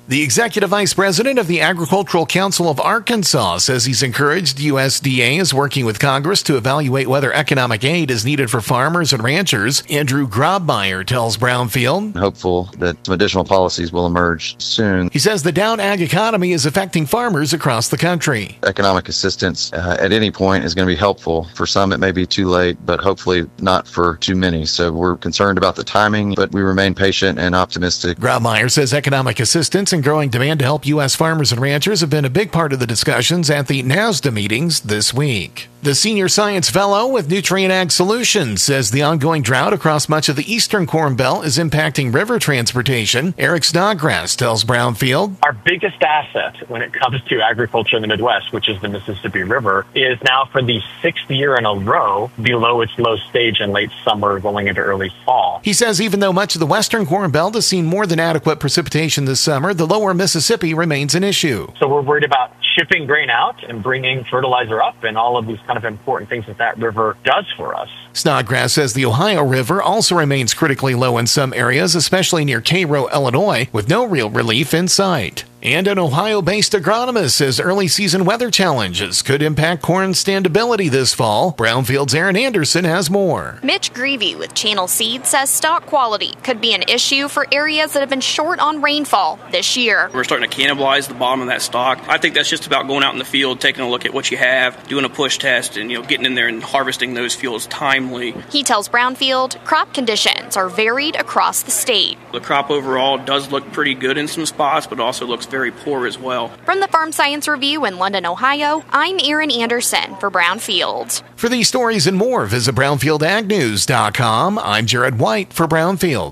S2: The Executive Vice President of the Agricultural Council of Arkansas says he's encouraged U S D A is working with Congress to evaluate whether economic aid is needed for farmers and ranchers. Andrew Grobmeyer tells Brownfield.
S10: Hopeful that some additional policies will emerge soon.
S2: He says the down ag economy is affecting farmers across the country.
S10: Economic assistance uh, at any point is going to be helpful. For some, it may be too late, but hopefully not for too many. So we're concerned about the timing, but we remain patient and optimistic.
S2: Grobmeyer says economic assistance and growing demand to help U S farmers and ranchers have been a big part of the discussions at the NASDA meetings this week. The Senior Science Fellow with Nutrient Ag Solutions says the ongoing drought across much of the eastern Corn Belt is impacting river transportation. Eric Snodgrass tells Brownfield.
S11: Our biggest asset when it comes to agriculture in the Midwest, which is the Mississippi River, is now for the sixth year in a row below its low stage in late summer going into early fall.
S2: He says even though much of the western Corn Belt has seen more than adequate precipitation this summer, the lower Mississippi remains an issue.
S11: So we're worried about shipping grain out and bringing fertilizer up and all of these kind of important things that that river does for us.
S2: Snodgrass says the Ohio River also remains critically low in some areas, especially near Cairo, Illinois, with no real relief in sight. And an Ohio-based agronomist says early season weather challenges could impact corn standability this fall. Brownfield's Aaron Anderson has more.
S12: Mitch Greavy with Channel Seed says stock quality could be an issue for areas that have been short on rainfall this year.
S24: We're starting to cannibalize the bottom of that stock. I think that's just about going out in the field, taking a look at what you have, doing a push test, and you know, getting in there and harvesting those fields timely.
S12: He tells Brownfield crop conditions are varied across the state.
S24: The crop overall does look pretty good in some spots, but also looks very poor as well.
S12: From the Farm Science Review in London, Ohio, I'm Erin Anderson for Brownfield.
S2: For these stories and more, visit brownfield ag news dot com. I'm Jared White for Brownfield.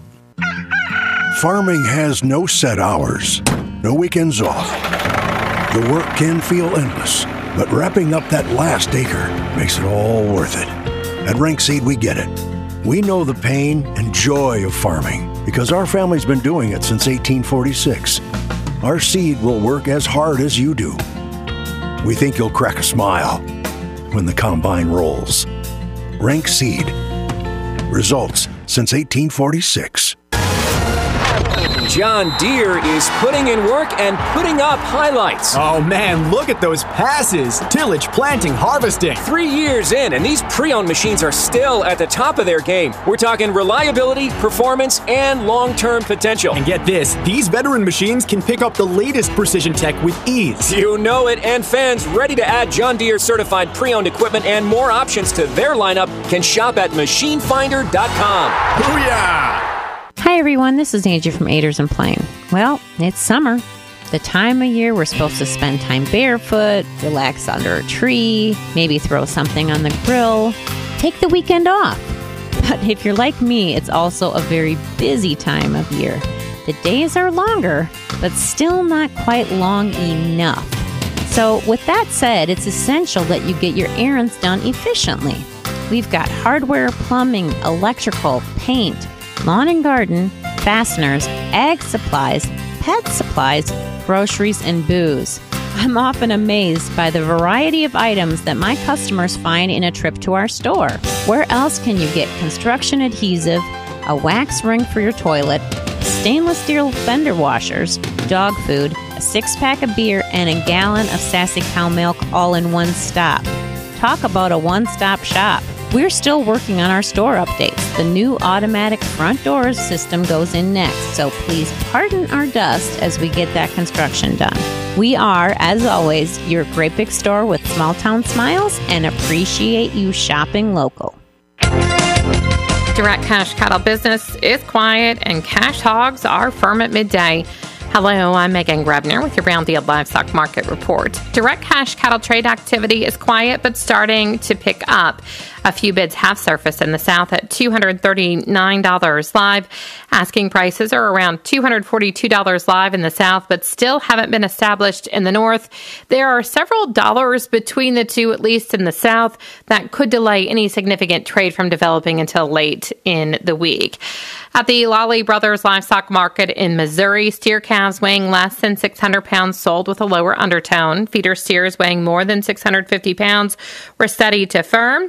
S25: Farming has no set hours, no weekends off. The work can feel endless, but wrapping up that last acre makes it all worth it. At Rank Seed, we get it. We know the pain and joy of farming because our family's been doing it since eighteen forty-six. Our seed will work as hard as you do. We think you'll crack a smile when the combine rolls. Rank Seed. Results since eighteen forty-six.
S26: John Deere is putting in work and putting up highlights.
S27: Oh man, look at those passes. Tillage, planting, harvesting.
S26: Three years in, and these pre-owned machines are still at the top of their game. We're talking reliability, performance, and long-term potential.
S27: And get this, these veteran machines can pick up the latest precision tech with ease.
S26: You know it, and fans ready to add John Deere certified pre-owned equipment and more options to their lineup can shop at machine finder dot com.
S27: Booyah!
S28: Hi everyone, this is Angie from Aders and Plain. Well, it's summer, the time of year we're supposed to spend time barefoot, relax under a tree, maybe throw something on the grill, take the weekend off. But if you're like me, it's also a very busy time of year. The days are longer, but still not quite long enough. So with that said, it's essential that you get your errands done efficiently. We've got hardware, plumbing, electrical, paint, lawn and garden, fasteners, ag supplies, pet supplies, groceries, and booze. I'm often amazed by the variety of items that my customers find in a trip to our store. Where else can you get construction adhesive, a wax ring for your toilet, stainless steel fender washers, dog food, a six-pack of beer, and a gallon of Sassy Cow milk all in one stop? Talk about a one-stop shop. We're still working on our store updates. The new automatic front doors system goes in next, so please pardon our dust as we get that construction done. We are, as always, your great big store with small town smiles and appreciate you shopping local.
S29: Direct cash cattle business is quiet and cash hogs are firm at midday. Hello, I'm Megan Grebner with your Brownfield Livestock Market Report. Direct cash cattle trade activity is quiet but starting to pick up. A few bids have surfaced in the South at two hundred thirty-nine dollars live. Asking prices are around two hundred forty-two dollars live in the South, but still haven't been established in the North. There are several dollars between the two, at least in the South, that could delay any significant trade from developing until late in the week. At the Lawley Brothers Livestock Market in Missouri, steer calves weighing less than six hundred pounds sold with a lower undertone. Feeder steers weighing more than six hundred fifty pounds were steady to firm. Heifer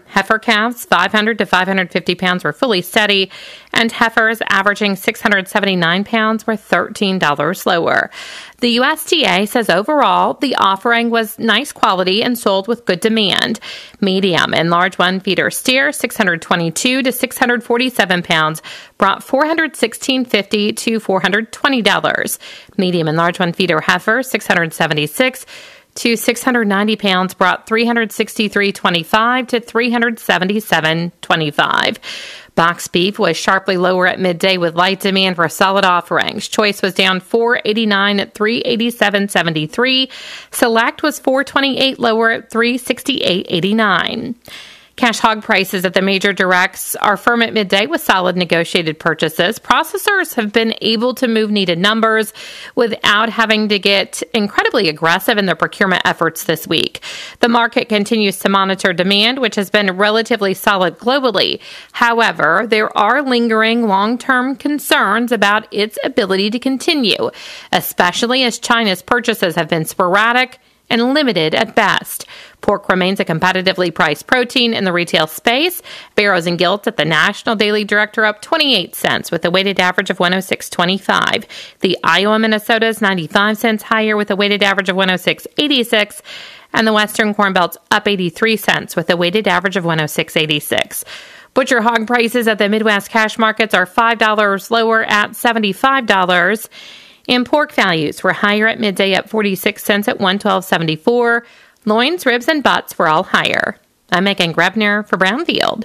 S29: calves, five hundred to five hundred fifty pounds, were fully steady, and heifers averaging six hundred seventy-nine pounds were thirteen dollars lower. The U S D A says overall, the offering was nice quality and sold with good demand. Medium and large one feeder steer, six hundred twenty-two to six hundred forty-seven pounds, brought four hundred sixteen fifty to four hundred twenty dollars. Medium and large one feeder heifer, six hundred seventy-six to six hundred ninety pounds, brought three hundred sixty-three twenty-five to three hundred seventy-seven twenty-five. Box beef was sharply lower at midday with light demand for solid offerings. Choice was down four eighty-nine at three eighty-seven seventy-three. Select was four twenty-eight lower at three sixty-eight eighty-nine. Cash hog prices at the major directs are firm at midday with solid negotiated purchases. Processors have been able to move needed numbers without having to get incredibly aggressive in their procurement efforts this week. The market continues to monitor demand, which has been relatively solid globally. However, there are lingering long-term concerns about its ability to continue, especially as China's purchases have been sporadic and limited at best. Pork remains a competitively priced protein in the retail space. Barrows and Gilts at the National Daily Direct are up twenty-eight cents with a weighted average of one oh six twenty-five. The Iowa Minnesota is ninety-five cents higher with a weighted average of one oh six eighty-six. And the Western Corn Belt's up eighty-three cents with a weighted average of one oh six eighty-six. Butcher hog prices at the Midwest cash markets are five dollars lower at seventy-five dollars. And pork values were higher at midday at forty-six cents at one twelve seventy-four. Loins, ribs, and butts were all higher. I'm Megan Grebner for Brownfield.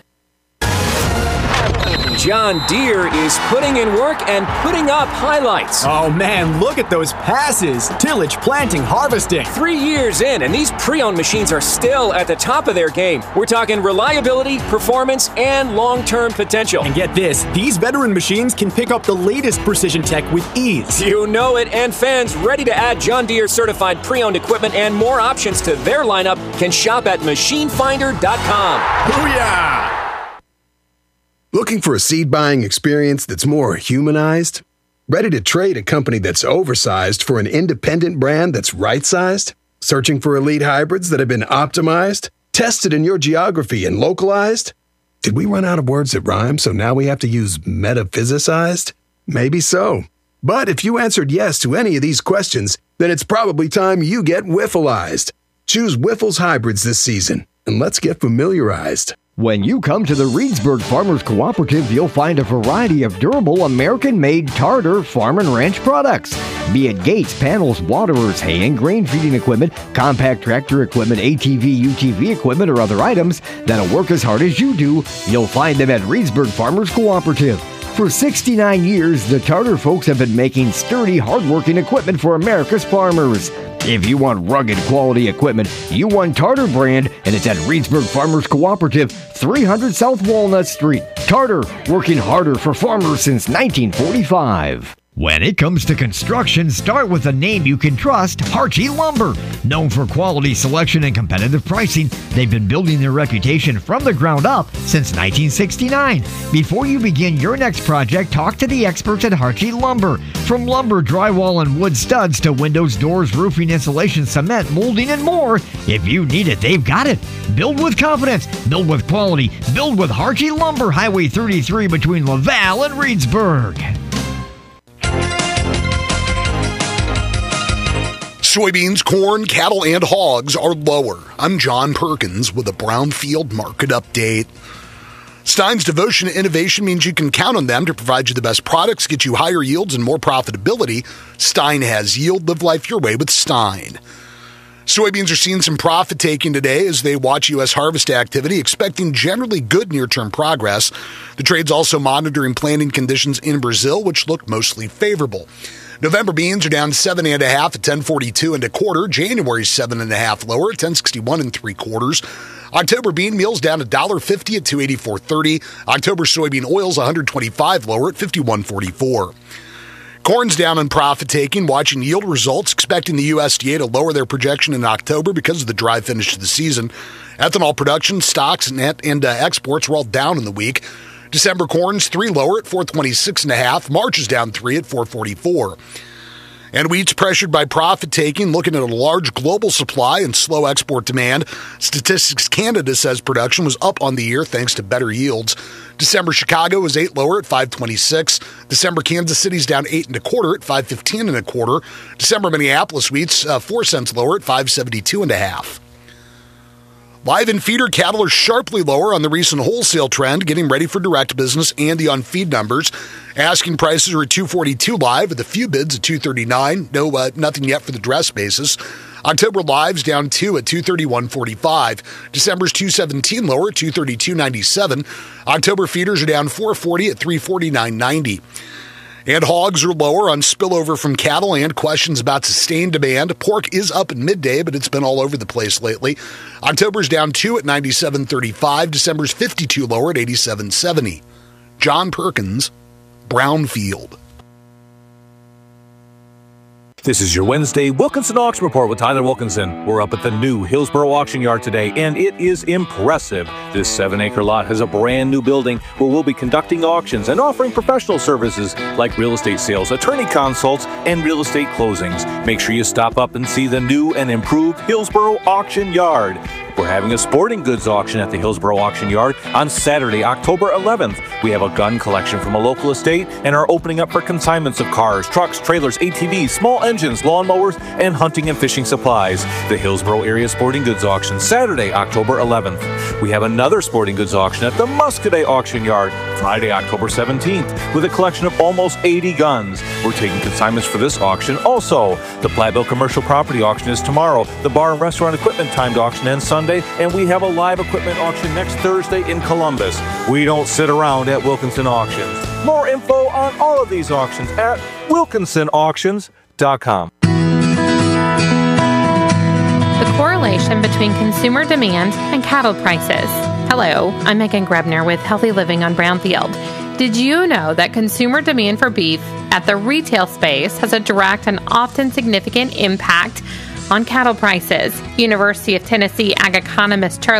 S26: John Deere is putting in work and putting up highlights.
S27: Oh man, look at those passes. Tillage, planting, harvesting.
S26: Three years in, and these pre-owned machines are still at the top of their game. We're talking reliability, performance, and long-term potential.
S27: And get this, these veteran machines can pick up the latest precision tech with ease.
S26: You know it, and fans ready to add John Deere certified pre-owned equipment and more options to their lineup can shop at machine finder dot com.
S1: Booyah! Looking for a seed buying experience that's more humanized? Ready to trade a company that's oversized for an independent brand that's right-sized? Searching for elite hybrids that have been optimized, tested in your geography, and localized? Did we run out of words that rhyme, so now we have to use metaphysicized? Maybe so. But if you answered yes to any of these questions, then it's probably time you get Wiffleized. Choose Wiffles hybrids this season, and let's get familiarized.
S19: When you come to the Reedsburg Farmers Cooperative, you'll find a variety of durable American-made Tartar farm and ranch products. Be it gates, panels, waterers, hay and grain feeding equipment, compact tractor equipment, A T V, U T V equipment, or other items that'll work as hard as you do, you'll find them at Reedsburg Farmers Cooperative. For sixty-nine years, the Tartar folks have been making sturdy, hard-working equipment for America's farmers. If you want rugged quality equipment, you want Tartar brand, and it's at Reedsburg Farmers Cooperative, three hundred South Walnut Street. Tartar, working harder for farmers since nineteen forty-five.
S13: When it comes to construction, start with a name you can trust, Harchie Lumber. Known for quality selection and competitive pricing, they've been building their reputation from the ground up since nineteen sixty-nine. Before you begin your next project, talk to the experts at Harchie Lumber. From lumber, drywall, and wood studs to windows, doors, roofing, insulation, cement, molding, and more, if you need it, they've got it. Build with confidence, build with quality, build with Harchie Lumber, Highway thirty-three between Laval and Reedsburg.
S14: Soybeans, corn, cattle, and hogs are lower. I'm John Perkins with a Brownfield Market Update. Stein's devotion to innovation means you can count on them to provide you the best products, get you higher yields, and more profitability. Stein has yield. Live life your way with Stein. Soybeans are seeing some profit taking today as they watch U S harvest activity, expecting generally good near-term progress. The trade's also monitoring planting conditions in Brazil, which look mostly favorable. November beans are down seven and a half at ten forty-two and a quarter. January's seven and a half lower at ten sixty-one and three quarters. October bean meal's down a dollar fifty at two eighty-four thirty. October soybean oil's one hundred twenty-five lower at fifty-one forty-four. Corn's down in profit taking, watching yield results, expecting the U S D A to lower their projection in October because of the dry finish to the season. Ethanol production, stocks, and, and uh, exports were all down in the week. December corn's three lower at four twenty-six and a half. March is down three at four forty-four. And wheat's pressured by profit-taking, looking at a large global supply and slow export demand. Statistics Canada says production was up on the year thanks to better yields. December Chicago was eight lower at five twenty-six. December Kansas City's down eight and a quarter at five fifteen and a quarter. December Minneapolis wheat's uh, four cents lower at five seventy-two and a half. Live and feeder cattle are sharply lower on the recent wholesale trend, getting ready for direct business and the on-feed numbers. Asking prices are at two forty-two live with a few bids at two thirty-nine. No, uh, nothing yet for the dress basis. October lives down two at two thirty-one forty-five. December's two seventeen lower at two thirty-two ninety-seven. October feeders are down four forty at three forty-nine ninety. And hogs are lower on spillover from cattle and questions about sustained demand. Pork is up at midday, but it's been all over the place lately. October's down two at ninety-seven thirty-five. December's fifty-two lower at eighty-seven seventy. John Perkins, Brownfield.
S3: This is your Wednesday Wilkinson Auction Report with Tyler Wilkinson. We're up at the new Hillsboro Auction Yard today, and it is impressive. This seven-acre lot has a brand new building where we'll be conducting auctions and offering professional services like real estate sales, attorney consults, and real estate closings. Make sure you stop up and see the new and improved Hillsboro Auction Yard. We're having a sporting goods auction at the Hillsboro Auction Yard on Saturday, October eleventh. We have a gun collection from a local estate and are opening up for consignments of cars, trucks, trailers, A T Vs, small engines, lawnmowers, and hunting and fishing supplies. The Hillsboro Area Sporting Goods Auction, Saturday, October eleventh. We have another sporting goods auction at the Muscadet Auction Yard, Friday, October seventeenth, with a collection of almost eighty guns. We're taking consignments for this auction. Also, the Platteville Commercial Property Auction is tomorrow. The Bar and Restaurant Equipment timed auction ends Sunday, and we have a live equipment auction next Thursday in Columbus. We don't sit around at Wilkinson Auctions. More info on all of these auctions at wilkinson auctions dot com.
S29: The correlation between consumer demand and cattle prices. Hello, I'm Megan Grebner with Healthy Living on Brownfield. Did you know that consumer demand for beef at the retail space has a direct and often significant impact on cattle prices? University of Tennessee ag economist Charlie